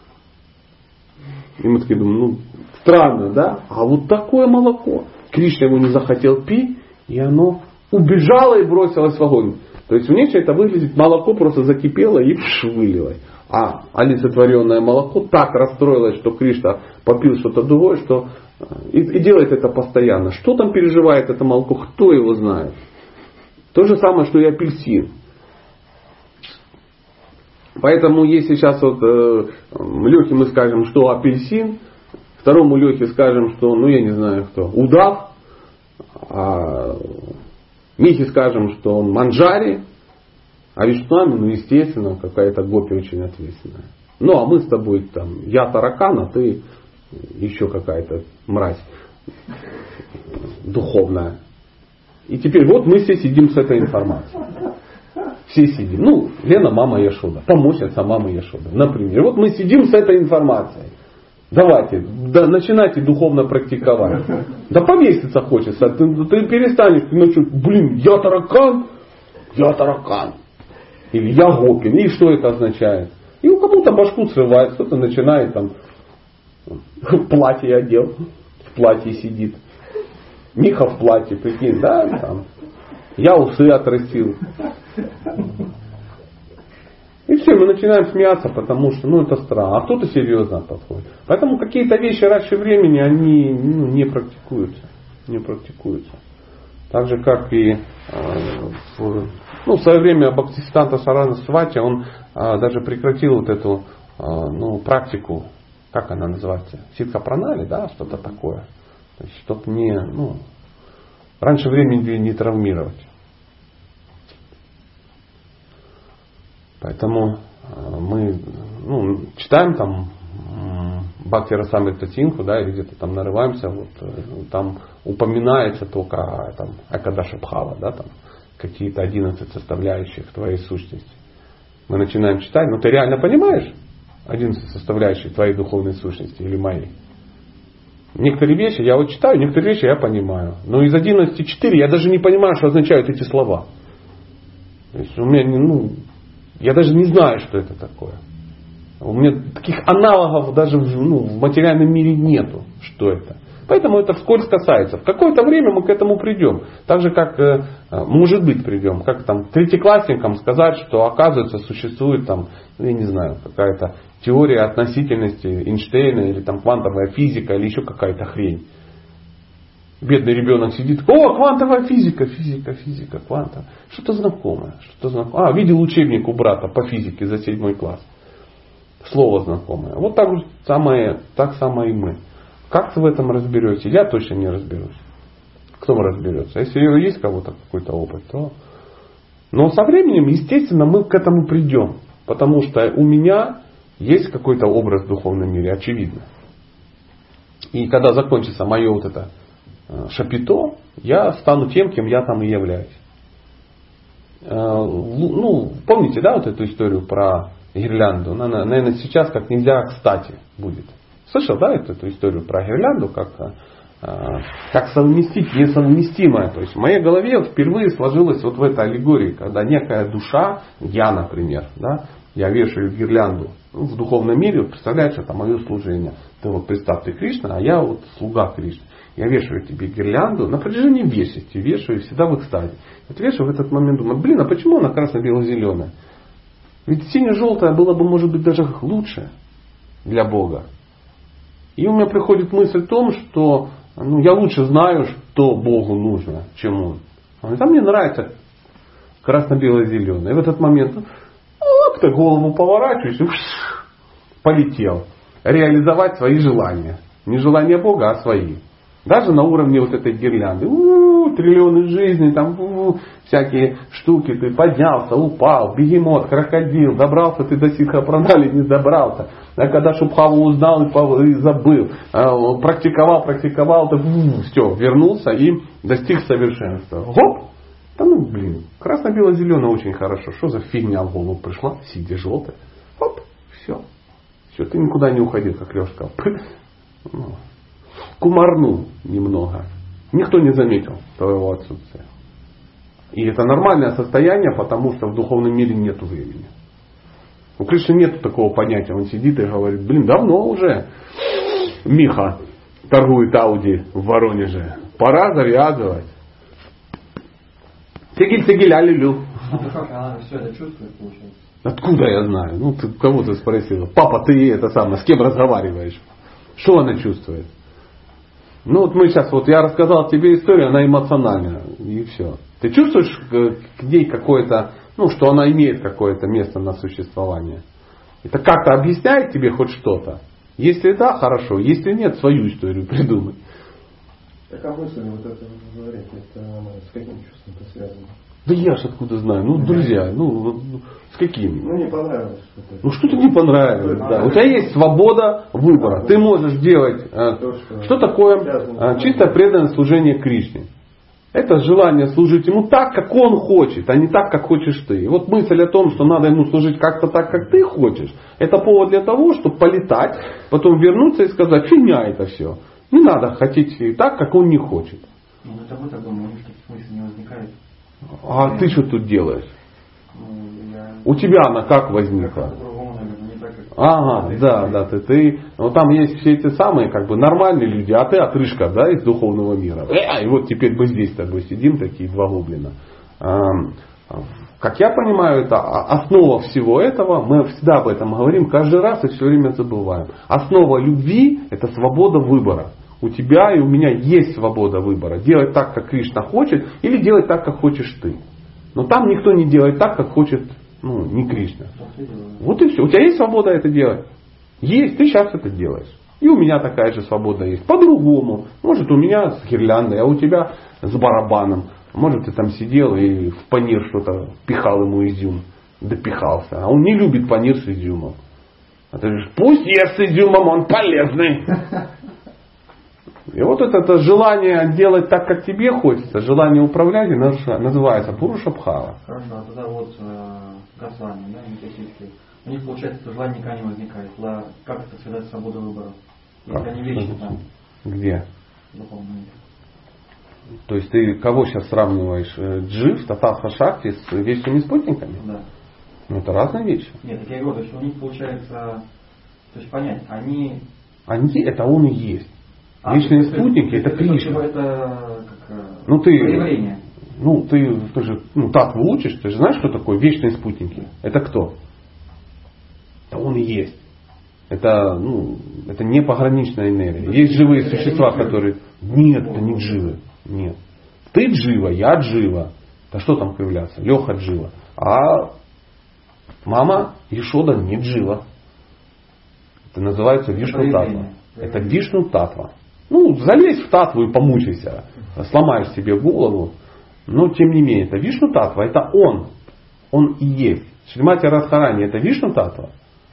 И мы такие думаем, ну, странно, да? А вот такое молоко. Кришна его не захотел пить, и оно убежало и бросилось в огонь. То есть внешне это выглядит, молоко просто закипело и пш, вылилось. А олицетворенное молоко так расстроилось, что Кришна попил что-то другое, что и, и делает это постоянно. Что там переживает это молоко, кто его знает. То же самое, что и апельсин. Поэтому если сейчас вот э, Лехе мы скажем, что апельсин, второму Лехе скажем, что, ну я не знаю кто, удав, а Михе скажем, что он манджари, а Вишнуами, ну естественно, какая-то гопи очень ответственная. Ну а мы с тобой там, я таракан, а ты еще какая-то мразь духовная. И теперь вот мы все сидим с этой информацией. Все сидим. Ну, Лена, мама Яшода. Помощница мамы Яшоды. Например. Вот мы сидим с этой информацией. Давайте, да, начинайте духовно практиковать. Да повеситься хочется. Ты, ты перестанешь, ты начнешь, блин, я таракан, я таракан. Или я гопин. И что это означает? И у кого-то башку срывает, кто-то начинает там платье одел, в платье сидит. Миха в платье, прикинь, да, там. Я усы отрастил. И все, мы начинаем смеяться, потому что, ну, это странно. А кто-то серьезно подходит. Поэтому какие-то вещи раньше времени, они ну, не практикуются. Не практикуются. Так же, как и э, в, ну, в свое время Бхактисиданта Сарасвати, он э, даже прекратил вот эту э, ну, практику, как она называется, ситха пранали, да, что-то такое. То есть, чтобы не, ну, раньше времени не травмировать. Поэтому мы ну, читаем там Бхакти Расамрита Синху, да, или где-то там нарываемся, вот, там упоминается только там, Экадаша Бхава, да, там какие-то одиннадцать составляющих твоей сущности. Мы начинаем читать, но ты реально понимаешь одиннадцать составляющих твоей духовной сущности или моей? Некоторые вещи я вот читаю, некоторые вещи я понимаю. Но из одиннадцати четыре я даже не понимаю, что означают эти слова. То есть у меня, ну, я даже не знаю, что это такое. У меня таких аналогов даже в, ну, в материальном мире нету, что это. Поэтому это вскользь касается. В какое-то время мы к этому придем. Так же, как, э, может быть, придем. Как там третьеклассникам сказать, что оказывается существует там, я не знаю, какая-то теория относительности Эйнштейна или там квантовая физика или еще какая-то хрень. Бедный ребенок сидит, о, квантовая физика, физика, физика, кванта. Что-то знакомое, что-то знакомое. А, видел учебник у брата по физике за седьмой класс. Слово знакомое. Вот так же самое, так самое и мы. Как вы в этом разберетесь? Я точно не разберусь. Кто разберется? Если есть кого-то какой-то опыт, то... Но со временем, естественно, мы к этому придем. Потому что у меня есть какой-то образ в духовном мире, очевидно. И когда закончится мое вот это шапито, я стану тем, кем я там и являюсь. Ну, помните, да, вот эту историю про гирлянду? Она, наверное, сейчас как нельзя кстати будет. Слышал, да, эту, эту историю про гирлянду, как, как совместить несовместимое. То есть в моей голове впервые сложилось вот в этой аллегории, когда некая душа, я, например, да, я вешаю гирлянду в духовном мире, вот представляешь, это мое служение. Ты вот представь, ты Кришна, а я вот слуга Кришны. Я вешаю тебе гирлянду, на протяжении вечности вешаю, всегда в экстазе. Вот вешаю в этот момент, думаю, блин, а почему она красно-бело-зеленая? Ведь сине-желтая было бы, может быть, даже лучше для Бога. И у меня приходит мысль в том, что ну, я лучше знаю, что Богу нужно, чем Он. Он говорит, а мне нравится красно-бело-зеленая. И в этот момент, оп, ты голову поворачиваешь, и полетел. Реализовать свои желания. Не желания Бога, а свои. Даже на уровне вот этой гирлянды. У-у-у, триллионы жизней, там у-у-у, всякие штуки. Ты поднялся, упал, бегемот, крокодил. Добрался ты до ситха пранали, не добрался. А когда Шубхаву узнал и забыл. Практиковал, практиковал. То, все, вернулся и достиг совершенства. Гоп! Да ну блин, красно-бело-зеленое очень хорошо. Что за фигня в голову пришла? Сиди желтая. Хоп, все. Все, ты никуда не уходил, как Леша сказал. Кумарнул немного. Никто не заметил твоего отсутствия. И это нормальное состояние, потому что в духовном мире нет времени. У Кришны нет такого понятия. Он сидит и говорит, блин, давно уже Миха торгует Ауди в Воронеже. Пора завязывать. Тегель, тегель, аллилю. А как она все это чувствует, получается? Откуда я знаю? Ну, ты кого ты спросила? Папа, ты это самое, с кем разговариваешь? Что она чувствует? Ну вот мы сейчас, вот я рассказал тебе историю, она эмоциональная, и все. Ты чувствуешь к ней какое-то, ну, что она имеет какое-то место на существование? Это как-то объясняет тебе хоть что-то? Если да, хорошо. Если нет, свою историю придумай. Так а мысль вот это говорить, это с каким чувством-то связано? Да я ж откуда знаю. Ну, друзья, ну, ну с какими? Ну, не понравилось что-то. Ну, что-то не понравилось. Да. У тебя есть свобода выбора. Ты можешь делать... То, что, что такое а, чистое преданное служение Кришне? Это желание служить ему так, как он хочет, а не так, как хочешь ты. И вот мысль о том, что надо ему служить как-то так, как ты хочешь, это повод для того, чтобы полетать, потом вернуться и сказать, фигня это все. Не надо хотеть так, как он не хочет. Ну, это вы так думаете, что смысл не возникает. А я... ты что тут делаешь? Ну, я... У тебя она как возникла? Ага, да, да, ты, ты, ну там есть все эти самые, как бы, нормальные люди, а ты отрыжка, да, из духовного мира. Э, и вот теперь мы здесь с тобой сидим, такие два гоблина. А, как я понимаю, это основа всего этого, мы всегда об этом говорим, каждый раз и все время забываем. Основа любви – это свобода выбора. У тебя и у меня есть свобода выбора. Делать так, как Кришна хочет, или делать так, как хочешь ты. Но там никто не делает так, как хочет, ну, не Кришна. Вот и все. У тебя есть свобода это делать? Есть, ты сейчас это делаешь. И у меня такая же свобода есть. По-другому. Может, у меня с гирляндой, а у тебя с барабаном. Может, ты там сидел и в панир что-то пихал ему изюм. Допихался. А он не любит панир с изюмом. А ты говоришь, пусть ест с изюмом, он полезный. И вот это, это желание делать так, как тебе хочется, желание управлять, называется Пурушабхава. Хорошо, а тогда вот э, Госвами, да, инициативки, у них, получается, это желание никогда не возникает. Как это связать с свободой выбора? Если как? они вещи там. Где? Духовном мире. То есть ты кого сейчас сравниваешь? Джив, Татаха Шакти с вечными спутниками? Да. Ну это разные вещи. Нет, так я говорю, что у них получается, то есть понять, они... Они, это он и есть. А, вечные это, спутники это, это Кришна. Это как ну, ты, проявление. Ну ты, ты же ну, татву учишь, ты же знаешь, что такое вечные спутники? Это кто? Это он и есть. Это, ну, это не пограничная энергия. Есть живые существа, которые... Нет, это не дживы. Нет. Ты джива, я джива. Да что там кривляться? Леха джива. А мама Ешода не джива. Это называется Вишну Татва. Это Вишну Татва. Ну, залезь в Татву и помучайся. Сломаешь себе голову. Но тем не менее, это Вишну Татва. Это он. Он и есть. Шримати Радхарани это Вишну Татва.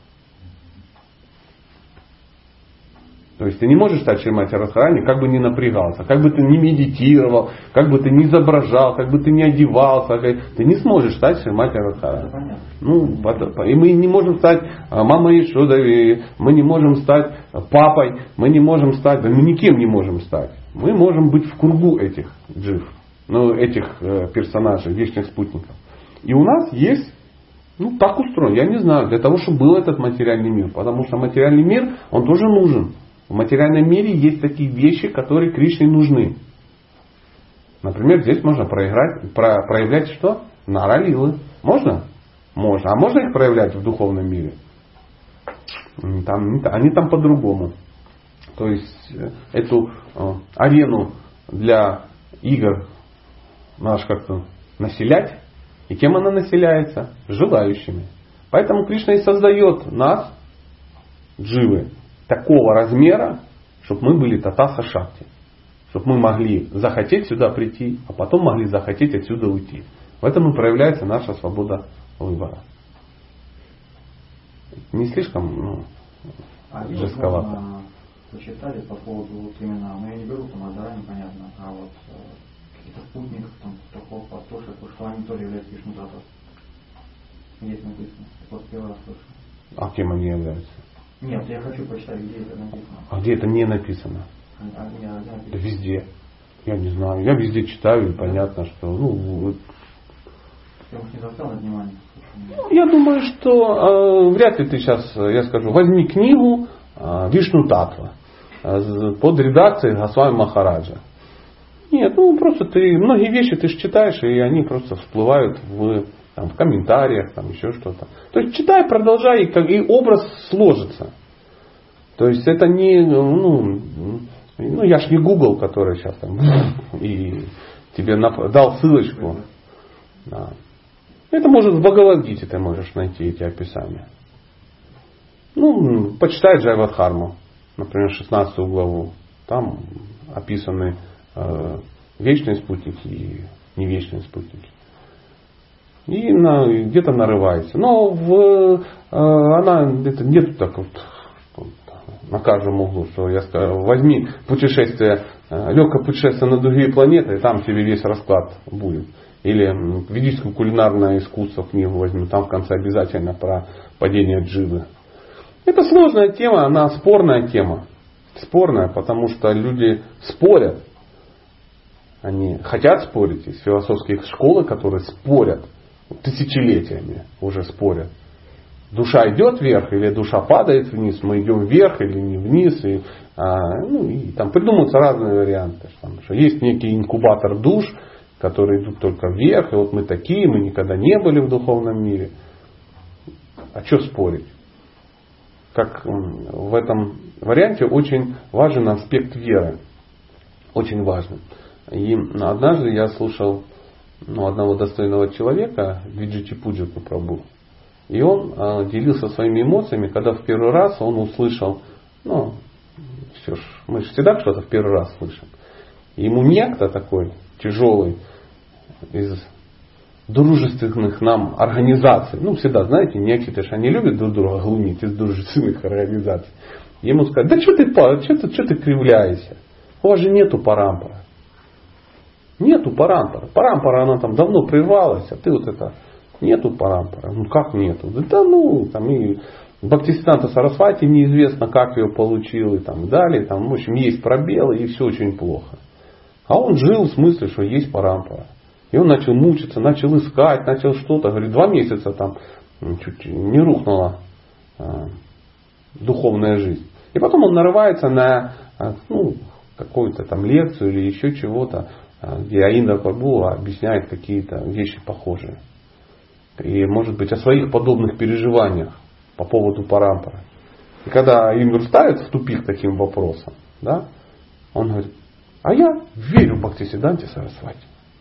То есть ты не можешь стать Шримати Радхарани, как бы ни напрягался, как бы ты ни медитировал, как бы ты ни изображал, как бы ты ни одевался, ты не сможешь стать Шримати Радхарани. Ну, и мы не можем стать мамой Ешодой, мы не можем стать папой, мы не можем стать, да мы никем не можем стать. Мы можем быть в кругу этих джив, ну, этих персонажей, вечных спутников. И у нас есть, ну, так устроен, я не знаю, для того, чтобы был этот материальный мир. Потому что материальный мир, он тоже нужен. В материальном мире есть такие вещи, которые Кришне нужны. Например, здесь можно проиграть, про, проявлять что? Наралилы. Можно? Можно. А можно их проявлять в духовном мире? Там, они там по-другому. То есть эту э, арену для игр надо как-то населять. И кем она населяется? Желающими. Поэтому Кришна и создает нас, дживы, такого размера, чтобы мы были Татаха Шакти. Чтобы мы могли захотеть сюда прийти, а потом могли захотеть отсюда уйти. В этом и проявляется наша свобода выбора. Не слишком, ну, а жестковато. Почитали по поводу вот именно, ну я не беру там Адара, непонятно, а вот э, каких-то спутников, там, такого пастушек, что они тоже являются Вишну Татвой. Есть написано. Вот первый раз слышу. А кем они являются? Нет, я хочу почитать, где это написано. А где это не написано? А, а, я, я да везде. Я не знаю. Я везде читаю, и понятно, что... Ну, вот. Я уж не застал на внимание. Я думаю, что э, вряд ли ты сейчас, я скажу, возьми книгу э, Вишну Татва э, под редакцией Госвами Махараджа. Нет, ну просто ты многие вещи ты же читаешь, и они просто всплывают в там, в комментариях, там еще что-то. То есть читай, продолжай, и, как, и образ сложится. То есть это не, ну, ну я ж не Google, который сейчас там и тебе дал ссылочку. Да. Это может в Бхагавад-гите ты можешь найти эти описания. Ну, почитай Джайвадхарму, например, шестнадцатую главу. Там описаны э, вечные спутники и невечные спутники. И на, где-то нарывается. Но в, э, она где-то нет так вот на каждом углу, что я скажу, возьми путешествие, легкое путешествие на другие планеты, и там тебе весь расклад будет. Или ведическое кулинарное искусство книгу возьми, там в конце обязательно про падение Дживы. Это сложная тема, она спорная тема. Спорная, потому что люди спорят. Они хотят спорить. Есть философские школы, которые спорят. Тысячелетиями уже спорят. Душа идет вверх или душа падает вниз, мы идем вверх или не вниз. И, а, ну, и там придумываются разные варианты. Там, что есть некий инкубатор душ, которые идут только вверх. И вот мы такие, мы никогда не были в духовном мире. А что спорить? Как в этом варианте очень важен аспект веры. Очень важен. И однажды я слушал ну, одного достойного человека, Виджити Пуджаку Прабху. И он э, делился своими эмоциями, когда в первый раз он услышал, ну, все ж, мы же всегда что-то в первый раз слышим. И ему некто такой тяжелый из дружественных нам организаций, ну, всегда, знаете, некие, ж они любят друг друга глумить из дружественных организаций. Ему сказать, да что ты, что ты, что ты кривляешься? У вас же нету парампара. Нету парампара. Парампара, она там давно прервалась, а ты вот это... Нету парампара. Ну как нету? Да ну, там и Бхактисиданта Сарасвати неизвестно, как ее получил и там далее. Там, в общем, есть пробелы и все очень плохо. А он жил в смысле, что есть парампара. И он начал мучиться, начал искать, начал что-то. Говорит, два месяца там чуть не рухнула а, духовная жизнь. И потом он нарывается на а, ну, какую-то там лекцию или еще чего-то, а, где Аинда Прабху объясняет какие-то вещи похожие. И, может быть, о своих подобных переживаниях по поводу парампара. И когда Ингур ставит в тупик таким вопросом, да, он говорит, а я верю в Бхактисиданте Сарасвати.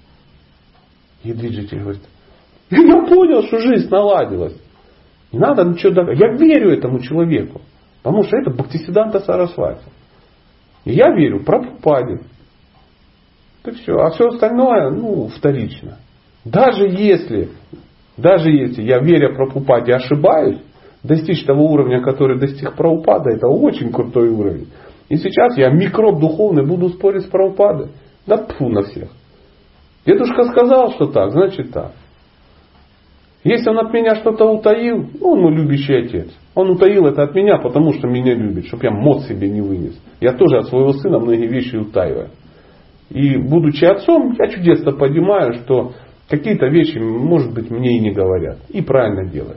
И Виджити говорит, я понял, что жизнь наладилась. Не надо ничего доказывать. Я верю этому человеку, потому что это Бхактисиданта Сарасвати. И я верю в Прабхупаде. Так все. А все остальное, ну, вторично. Даже если... Даже если я, веря Прабхупаде, ошибаюсь, достичь того уровня, который достиг Прабхупада, это очень крутой уровень. И сейчас я микроб духовный буду спорить с Прабхупадой. Да тьфу на всех. Дедушка сказал, что так, значит так. Если он от меня что-то утаил, ну, он мой любящий отец. Он утаил это от меня, потому что меня любит, чтобы я мозг себе не вынес. Я тоже от своего сына многие вещи утаиваю. И будучи отцом, я чудесно понимаю, что какие-то вещи, может быть, мне и не говорят. И правильно делают.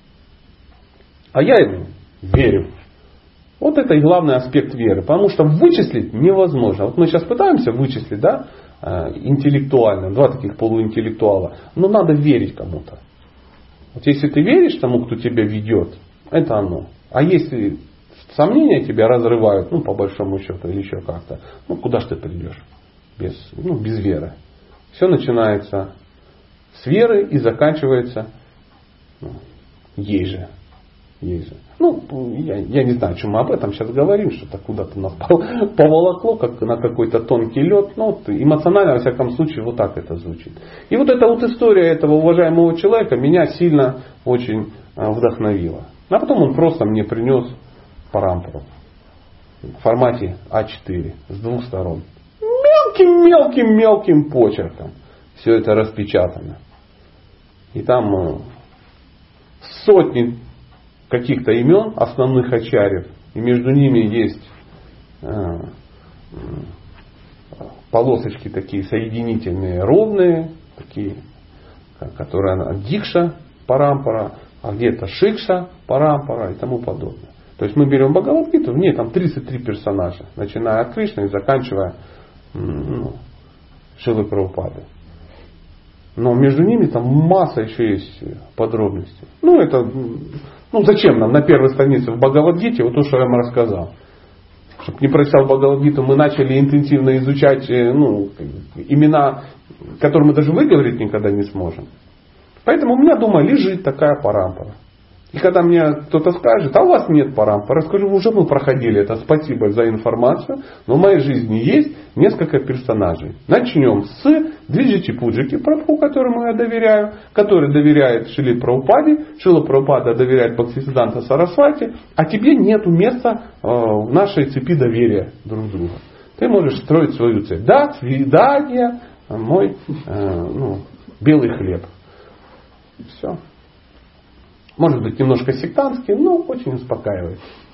А я ему верю. Вот это и главный аспект веры. Потому что вычислить невозможно. Вот мы сейчас пытаемся вычислить, да, интеллектуально. Два таких полуинтеллектуала. Но надо верить кому-то. Вот если ты веришь тому, кто тебя ведет, это оно. А если сомнения тебя разрывают, ну, по большому счету, или еще как-то, ну, куда ж ты придешь? Без, ну, без веры. Все начинается с веры и заканчивается ну, ей же. Ей же. Ну, я, я не знаю, чем мы об этом сейчас говорим, что-то куда-то нас поволокло, как на какой-то тонкий лед. Но вот, эмоционально, во всяком случае, вот так это звучит. И вот эта вот история этого уважаемого человека меня сильно очень вдохновила. А потом он просто мне принес парампару в формате а четыре с двух сторон. Мелким-мелким-мелким почерком. Все это распечатано. И там сотни каких-то имен основных ачарьев. И между ними есть полосочки такие соединительные, ровные, такие, которые Дикша Парампара, а где-то Шикша Парампара и тому подобное. То есть мы берем Бхагавад-гиту, в ней там тридцать три персонажа, начиная от Кришны и заканчивая ну, Шилой Прабхупады. Но между ними там масса еще есть подробностей. Ну, это, ну, зачем нам на первой странице в Бхагавад-гите вот то, что я вам рассказал. Чтобы не прочитал Бхагавад-гиту, мы начали интенсивно изучать ну, имена, которые мы даже выговорить никогда не сможем. Поэтому у меня дома лежит такая парампара. И когда мне кто-то скажет, а у вас нет парампары, скажу, уже мы проходили это, спасибо за информацию, но в моей жизни есть несколько персонажей. Начнем с Двиджити Пуджики Прабху, которому я доверяю, который доверяет Шриле Прабхупаде, Шрила Прабхупада доверяет Бхактисиданта Сарасвати, а тебе нету места э, в нашей цепи доверия друг друга. Ты можешь строить свою цепь. Да, свидание, мой э, ну, белый хлеб. И все. Может быть, немножко сектантский, но очень успокаивает.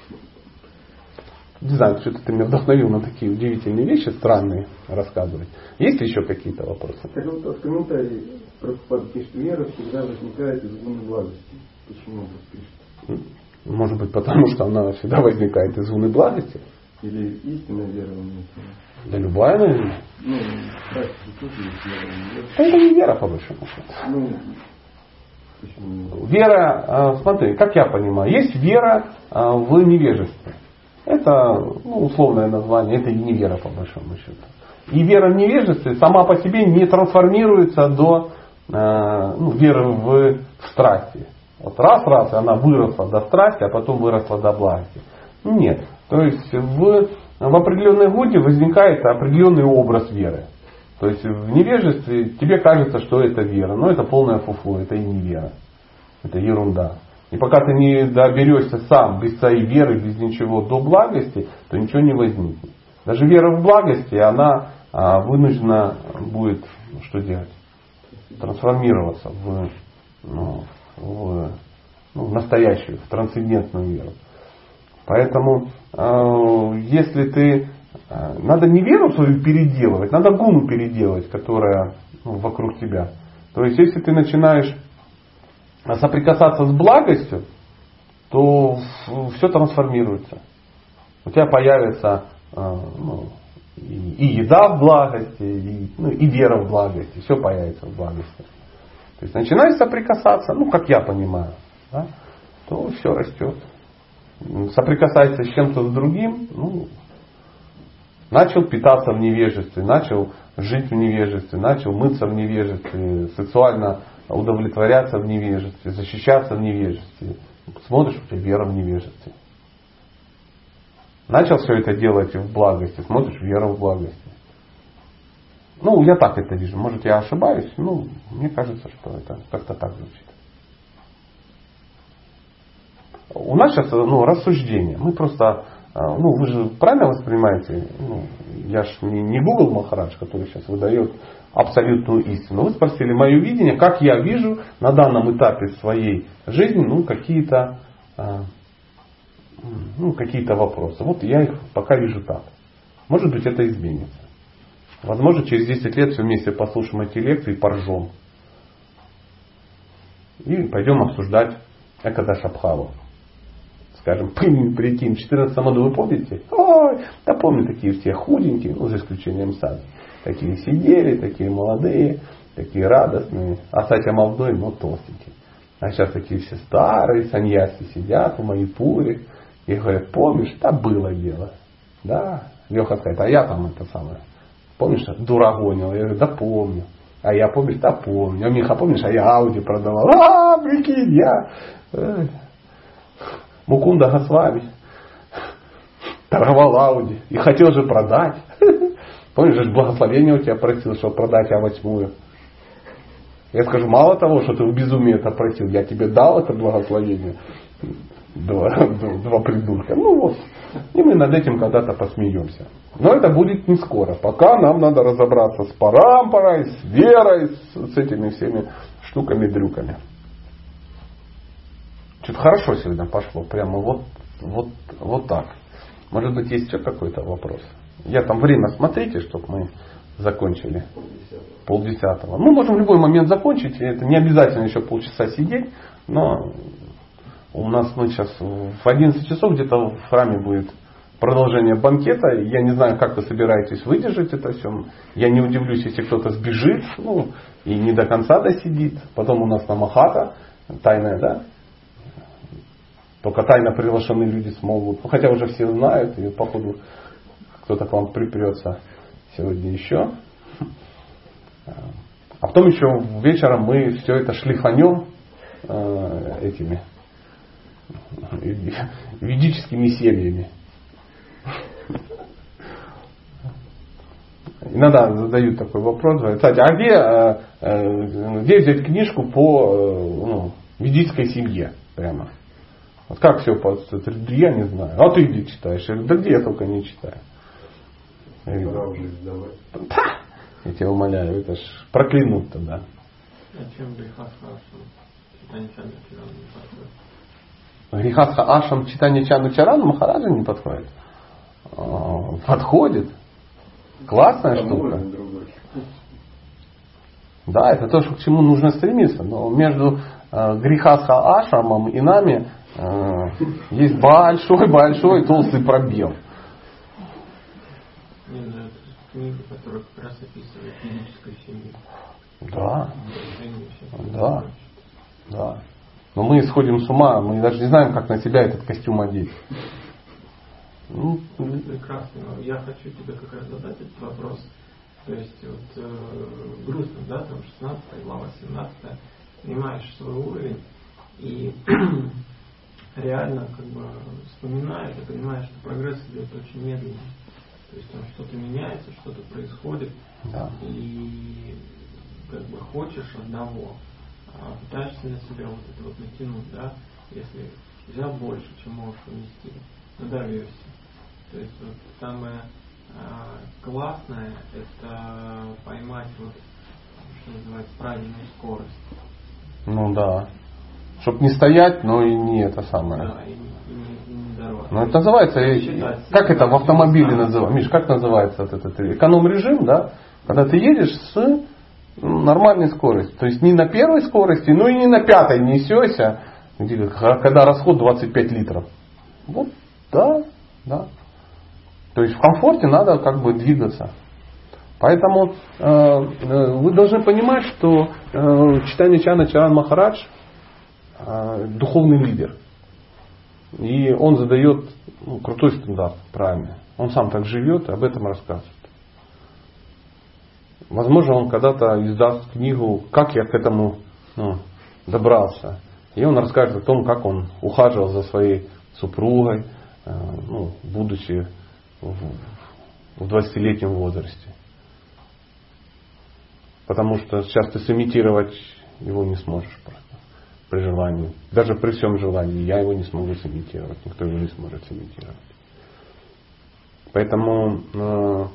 Не знаю, что-то ты меня вдохновил на такие удивительные вещи, странные рассказывать. Есть ли еще какие-то вопросы? Так вот, в комментарии Прабхупада пишет, вера всегда возникает из лунной благости. Почему он так пишет? Может быть, потому что она всегда возникает из лунной благости? Или истинная вера в нее? Да любая, наверное. Ну, да, тут есть вера в нее. Это не вера, по большому счету. Ну, вера, смотри, как я понимаю, есть вера в невежество. Это ну, условное название, это и не вера по большому счету. И вера в невежестве сама по себе не трансформируется до ну, веры в страсти. Вот раз-раз она выросла до страсти, а потом выросла до благости. Нет. То есть в, в определенной годе возникает определенный образ веры. То есть в невежестве тебе кажется, что это вера, но это полная фуфло, это и не вера. Это ерунда. И пока ты не доберешься сам без своей веры, без ничего до благости, то ничего не возникнет. Даже вера в благости, она а, вынуждена будет что делать? Трансформироваться в, ну, в, ну, в настоящую, в трансцендентную веру. Поэтому э, если ты надо не веру свою переделывать, надо гуну переделать, которая ну, вокруг тебя. То есть, если ты начинаешь соприкасаться с благостью, то все трансформируется. У тебя появится ну, и, и еда в благости, и, ну, и вера в благости. Все появится в благости. То есть, начинаешь соприкасаться, ну, как я понимаю, да, то все растет. Соприкасайся с чем-то с другим, ну, начал питаться в невежестве, начал жить в невежестве, начал мыться в невежестве, сексуально удовлетворяться в невежестве, защищаться в невежестве. Смотришь, у тебя вера в невежестве. Начал все это делать в благости, смотришь, вера в благости. Ну, я так это вижу. Может, я ошибаюсь, но мне кажется, что это как-то так звучит. У нас сейчас ну, рассуждение. Мы просто Ну, вы же правильно воспринимаете, ну, я же не, не Google Махарадж, который сейчас выдает абсолютную истину. Вы спросили мое видение, как я вижу на данном этапе своей жизни ну, какие-то, ну, какие-то вопросы. Вот я их пока вижу так. Может быть, это изменится. Возможно, через десять лет все вместе послушаем эти лекции и поржем. И пойдем обсуждать Экадашабхаву. Скажем, прикинь, четырнадцатом году вы помните? Ой, да помню, такие все худенькие, ну, за исключением сами. Такие сидели, такие молодые, такие радостные. А Сатя молодой, но толстенький. А сейчас такие все старые, саньяси сидят в Майпуре и говорят, помнишь, да было дело. Да, Леха скажет, а я там это самое. Помнишь, дурагонил? Я говорю, да помню. А я, помнишь, да помню. А Миха, помнишь, а я Ауди продавал. А, прикинь, я... Мукунда Госвами торговал Ауди и хотел же продать. Помнишь, же благословение у тебя просил, чтобы продать А восемь. Я скажу, мало того, что ты в безумии это просил, я тебе дал это благословение. Два, два придурка. Ну вот. И мы над этим когда-то посмеемся. Но это будет не скоро. Пока нам надо разобраться с парампарой, с верой, с, с этими всеми штуками-дрюками. Что-то хорошо сегодня пошло. Прямо вот, вот, вот так. Может быть, есть еще какой-то вопрос? Я там время смотрите, чтобы мы закончили. Полдесятого. Мы можем в любой момент закончить. Это не обязательно еще полчаса сидеть. Но у нас мы сейчас в одиннадцать часов где-то в храме будет продолжение банкета. Я не знаю, как вы собираетесь выдержать это все. Я не удивлюсь, если кто-то сбежит, ну, и не до конца досидит. Потом у нас намахата, тайная, да? Только тайно приглашенные люди смогут. Ну, хотя уже все знают, и походу кто-то к вам припрется сегодня еще. А потом еще вечером мы все это шлифанем э, этими ведическими семьями. Иногда задают такой вопрос. Кстати, а где, э, где взять книжку по э, ну, ведической семье? Прямо. Вот как все по... Я не знаю. А ты где читаешь? Я говорю, да где я только не читаю. Я, говорю, да, я тебя умоляю, это ж проклянут тогда. А чем грехасха ашам читание чана чарана не подходит? Грехасха ашам читание чана чарана Махараджа не подходит? Подходит. Классная штука. Да, это то, к чему нужно стремиться. Но между э, грехасха ашамом и нами э, есть большой-большой толстый пробел. Не знаю, это книга, которая как раз описывает ведическую семью. Да. Да. Да. Но мы сходим с ума, мы даже не знаем, как на себя этот костюм одеть. Ну, прекрасно. Я хочу тебе как раз задать этот вопрос. То есть вот э, грустно, да, там шестнадцатая глава, семнадцатая, понимаешь свой уровень и реально как бы вспоминаешь и понимаешь, что прогресс идет очень медленно. То есть там что-то меняется, что-то происходит, да. И как бы хочешь одного, а пытаешься на себя вот это вот натянуть, да, если взял больше, чем можешь унести, надорвешься. То есть вот самое а, классное это поймать вот, что называется, правильную скорость. Ну да. Чтоб не стоять, но и не это самое. Да, и, и, и не дорваться. Ну это называется, считать, как это в автомобиле называется? Миш, как называется вот этот эконом-режим, да? Когда ты едешь с нормальной скоростью. То есть не на первой скорости, но и не на пятой несешься, где, когда расход двадцать пять литров. Вот, да, да. То есть в комфорте надо как бы двигаться. Поэтому э, вы должны понимать, что э, читание Чана Чаран Махарадж э, духовный лидер. И он задает ну, крутой стандарт, правильно. Он сам так живет и об этом рассказывает. Возможно, он когда-то издаст книгу «Как я к этому ну, добрался». И он расскажет о том, как он ухаживал за своей супругой, э, ну, будучи в двадцатилетнем возрасте. Потому что сейчас ты сымитировать его не сможешь просто при желании. Даже при всем желании я его не смогу сымитировать. Никто его не сможет сымитировать. Поэтому э,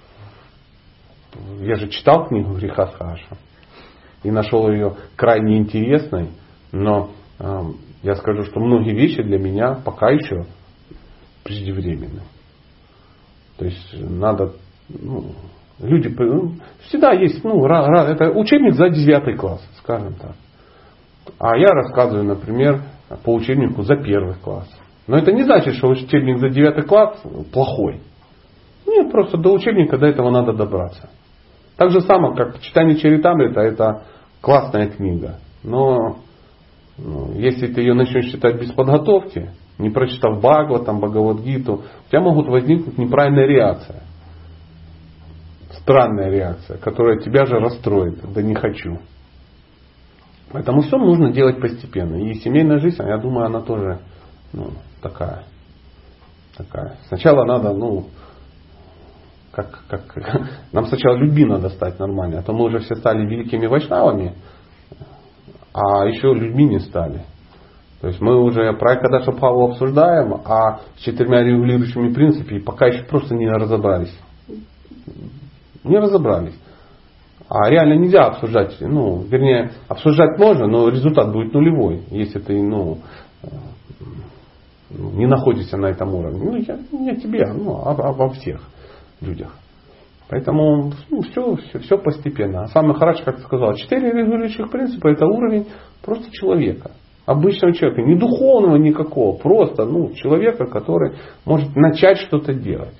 я же читал книгу Грехасха Ашам и нашел ее крайне интересной, но э, я скажу, что многие вещи для меня пока еще преждевременны. То есть надо, ну, люди, ну, всегда есть, ну, это учебник за девятый класс, скажем так. А я рассказываю, например, по учебнику за первый класс. Но это не значит, что учебник за девятый класс плохой. Нет, просто до учебника до этого надо добраться. Так же самое, как читание Чаритамрита, это классная книга. Но ну, если ты ее начнешь читать без подготовки, не прочитав Бхагаватам, Бхагавад-гиту, у тебя могут возникнуть неправильная реакция. Странная реакция, которая тебя же расстроит. Да не хочу. Поэтому все нужно делать постепенно. И семейная жизнь, я думаю, она тоже ну, такая. такая. Сначала надо, ну, как, как, нам сначала любви надо стать нормально. А то мы уже все стали великими вайшнавами, а еще людьми не стали. То есть мы уже про Экадаша Бхаву обсуждаем, а с четырьмя регулирующими принципами пока еще просто не разобрались. Не разобрались. А реально нельзя обсуждать, ну, вернее, обсуждать можно, но результат будет нулевой, если ты, ну, не находишься на этом уровне. Ну, я, не тебе, ну, обо всех людях. Поэтому ну, все, все, все постепенно. А самый Махарадж, как сказал, четыре регулирующих принципа это уровень просто человека. Обычного человека, не духовного никакого, просто ну, человека, который может начать что-то делать.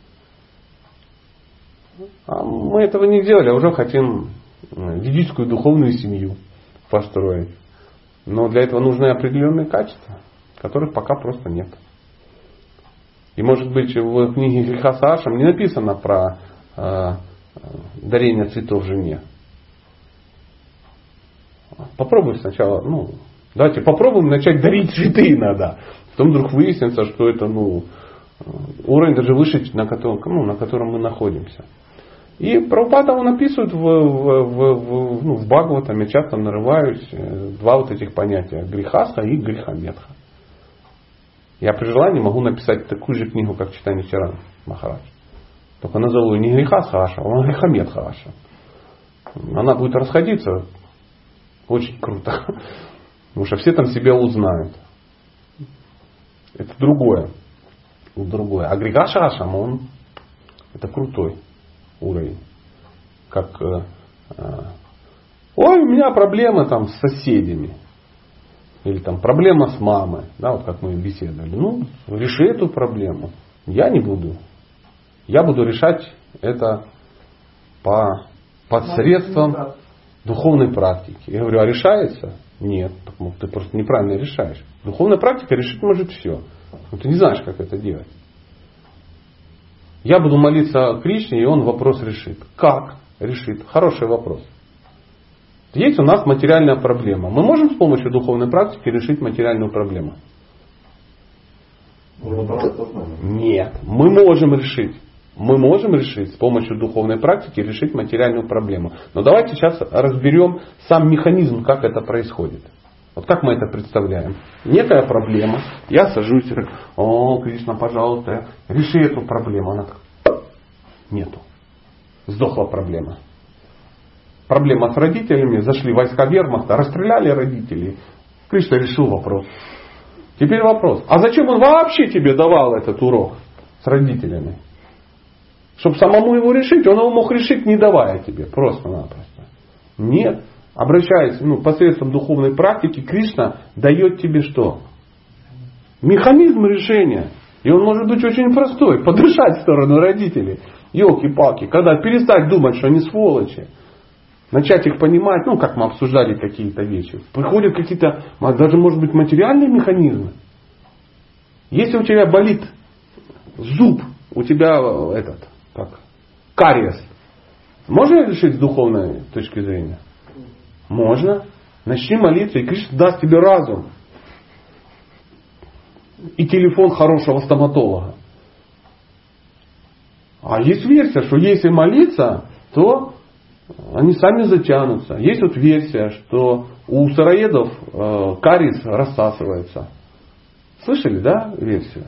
А мы этого не делали, а уже хотим ведическую духовную семью построить. Но для этого нужны определенные качества, которых пока просто нет. И может быть в книге Греха Саашам не написано про э, дарение цветов жене. Попробуй сначала, ну, давайте попробуем начать дарить цветы иногда. Потом вдруг выяснится, что это ну, уровень даже выше, на котором, ну, на котором мы находимся. И Прабхупада он описывает в, в, в, в, ну, в Бхагаватаме, часто нарываюсь, два вот этих понятия. Грехаста и грехаметха. Я при желании могу написать такую же книгу, как Чайтанья Чаритамрит Махарадж. Только назову ее не Грехаста Аша, а Грехаметха Аша. Она будет расходиться очень круто. Потому что все там себя узнают. Это другое. другое. А Грехаша Ашам, он это крутой уровень. Как э, э, ой, у меня проблема там с соседями. Или там проблема с мамой. Да, вот как мы беседовали. Ну, реши эту проблему. Я не буду. Я буду решать это по посредством духовной практики. Я говорю, а решается? Нет. Потому ты просто неправильно решаешь. Духовная практика решить может все. Но ты не знаешь, как это делать. Я буду молиться Кришне, и он вопрос решит. Как решит? Хороший вопрос. Есть у нас материальная проблема. Мы можем с помощью духовной практики решить материальную проблему? Нет. Мы можем решить. Мы можем решить с помощью духовной практики решить материальную проблему. Но давайте сейчас разберем сам механизм, как это происходит. Вот как мы это представляем? Некая проблема. Я сажусь и говорю, о, Кришна, пожалуйста, реши эту проблему. Она так, нету. Сдохла проблема. Проблема с родителями. Зашли войска вермахта, расстреляли родителей. Кришна решил вопрос. Теперь вопрос. А зачем он вообще тебе давал этот урок с родителями? Чтобы самому его решить, он его мог решить, не давая тебе. Просто-напросто. Нет. Обращаясь ну, посредством духовной практики, Кришна дает тебе что? Механизм решения. И он может быть очень простой. Подышать в сторону родителей. Елки-палки. Когда перестать думать, что они сволочи. Начать их понимать, ну как мы обсуждали какие-то вещи. Приходят какие-то, даже может быть материальные механизмы. Если у тебя болит зуб, у тебя этот, как, кариес. Можно решить с духовной точки зрения? Можно. Начни молиться, и Кришна даст тебе разум. И телефон хорошего стоматолога. А есть версия, что если молиться, то они сами затянутся. Есть вот версия, что у сыроедов э, кариес рассасывается. Слышали, да, версию?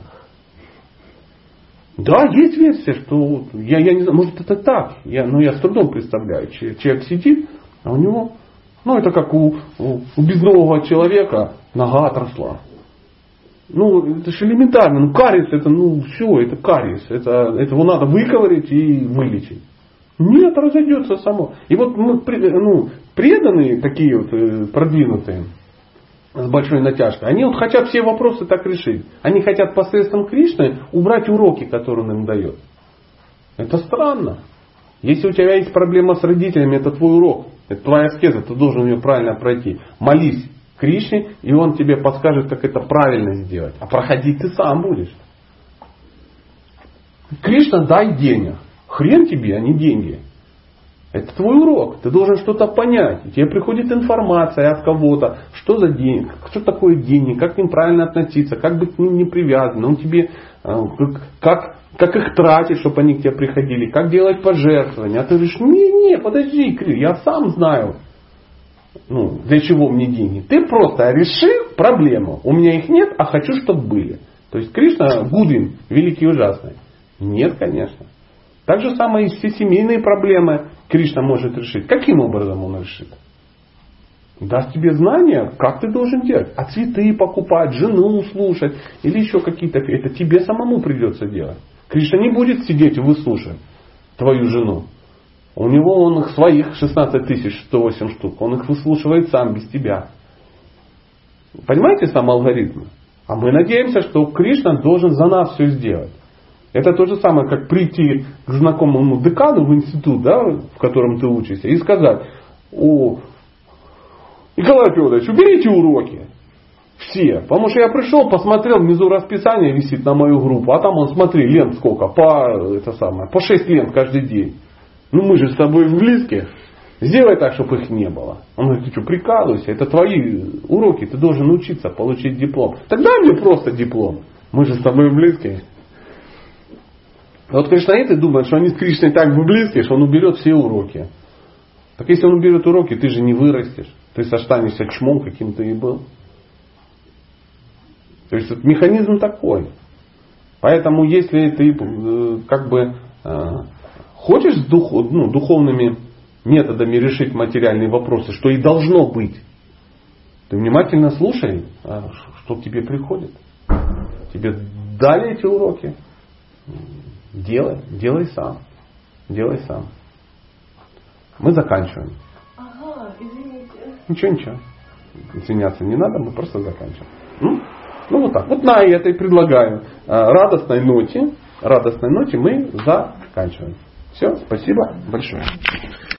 Да, есть версия, что я, я не знаю, может это так. Я, но я с трудом представляю. Человек сидит, а у него, ну это как у, у, у безногого человека нога отросла. Ну, это же элементарно. Ну, кариес это, ну, все, это кариес. Это, это его надо выковырять и вылечить. Нет, разойдется само. И вот мы, ну, преданные, такие вот продвинутые, с большой натяжкой, они вот хотят все вопросы так решить. Они хотят посредством Кришны убрать уроки, которые он им дает. Это странно. Если у тебя есть проблема с родителями, это твой урок. Это твоя аскеза, ты должен ее правильно пройти. Молись Кришне, и он тебе подскажет, как это правильно сделать. А проходить ты сам будешь. Кришна, дай денег. Хрен тебе, а не деньги. Это твой урок. Ты должен что-то понять. И тебе приходит информация от кого-то. Что за деньги? Что такое деньги? Как к ним правильно относиться? Как быть к ним не привязан? Он тебе, как, как их тратить, чтобы они к тебе приходили? Как делать пожертвования? А ты говоришь, не, не, подожди, я сам знаю. Ну, для чего мне деньги? Ты просто реши проблему. У меня их нет, а хочу, чтобы были. То есть Кришна Гудвин, великий и ужасный. Нет, конечно. Так же самое и все семейные проблемы Кришна может решить. Каким образом он решит? Даст тебе знания, как ты должен делать. А цветы покупать, жену слушать или еще какие-то. Это тебе самому придется делать. Кришна не будет сидеть и выслушивать твою жену. У него он их своих шестнадцать тысяч сто восемь штук. Он их выслушивает сам, без тебя. Понимаете сам алгоритм? А мы надеемся, что Кришна должен за нас все сделать. Это то же самое, как прийти к знакомому декану в институт, да, в котором ты учишься, и сказать: о, Николай Федорович, уберите уроки. Все. Потому что я пришел, посмотрел, внизу расписание висит на мою группу, а там, он, смотри, лент сколько, по, это самое, по шесть лент каждый день. Ну мы же с тобой близкие. Сделай так, чтобы их не было. Он говорит: ты что, прикалывайся, это твои уроки, ты должен учиться, получить диплом. Тогда мне просто диплом. Мы же с тобой близкие. Вот кришнаиты думают, что они с Кришной так близкие, что он уберет все уроки. Так если он уберет уроки, ты же не вырастешь. Ты останешься чмом, каким ты и был. То есть механизм такой. Поэтому если ты э, как бы э, хочешь с дух, ну, духовными методами решить материальные вопросы, что и должно быть, ты внимательно слушай, что к тебе приходит. Тебе дали эти уроки. Делай, делай сам. Делай сам. Мы заканчиваем. Ага, извините. Ничего, ничего. Извиняться не надо, мы просто заканчиваем. М? Ну вот так. Вот на этой предлагаю радостной ноте, радостной ноте мы заканчиваем. Все, спасибо большое.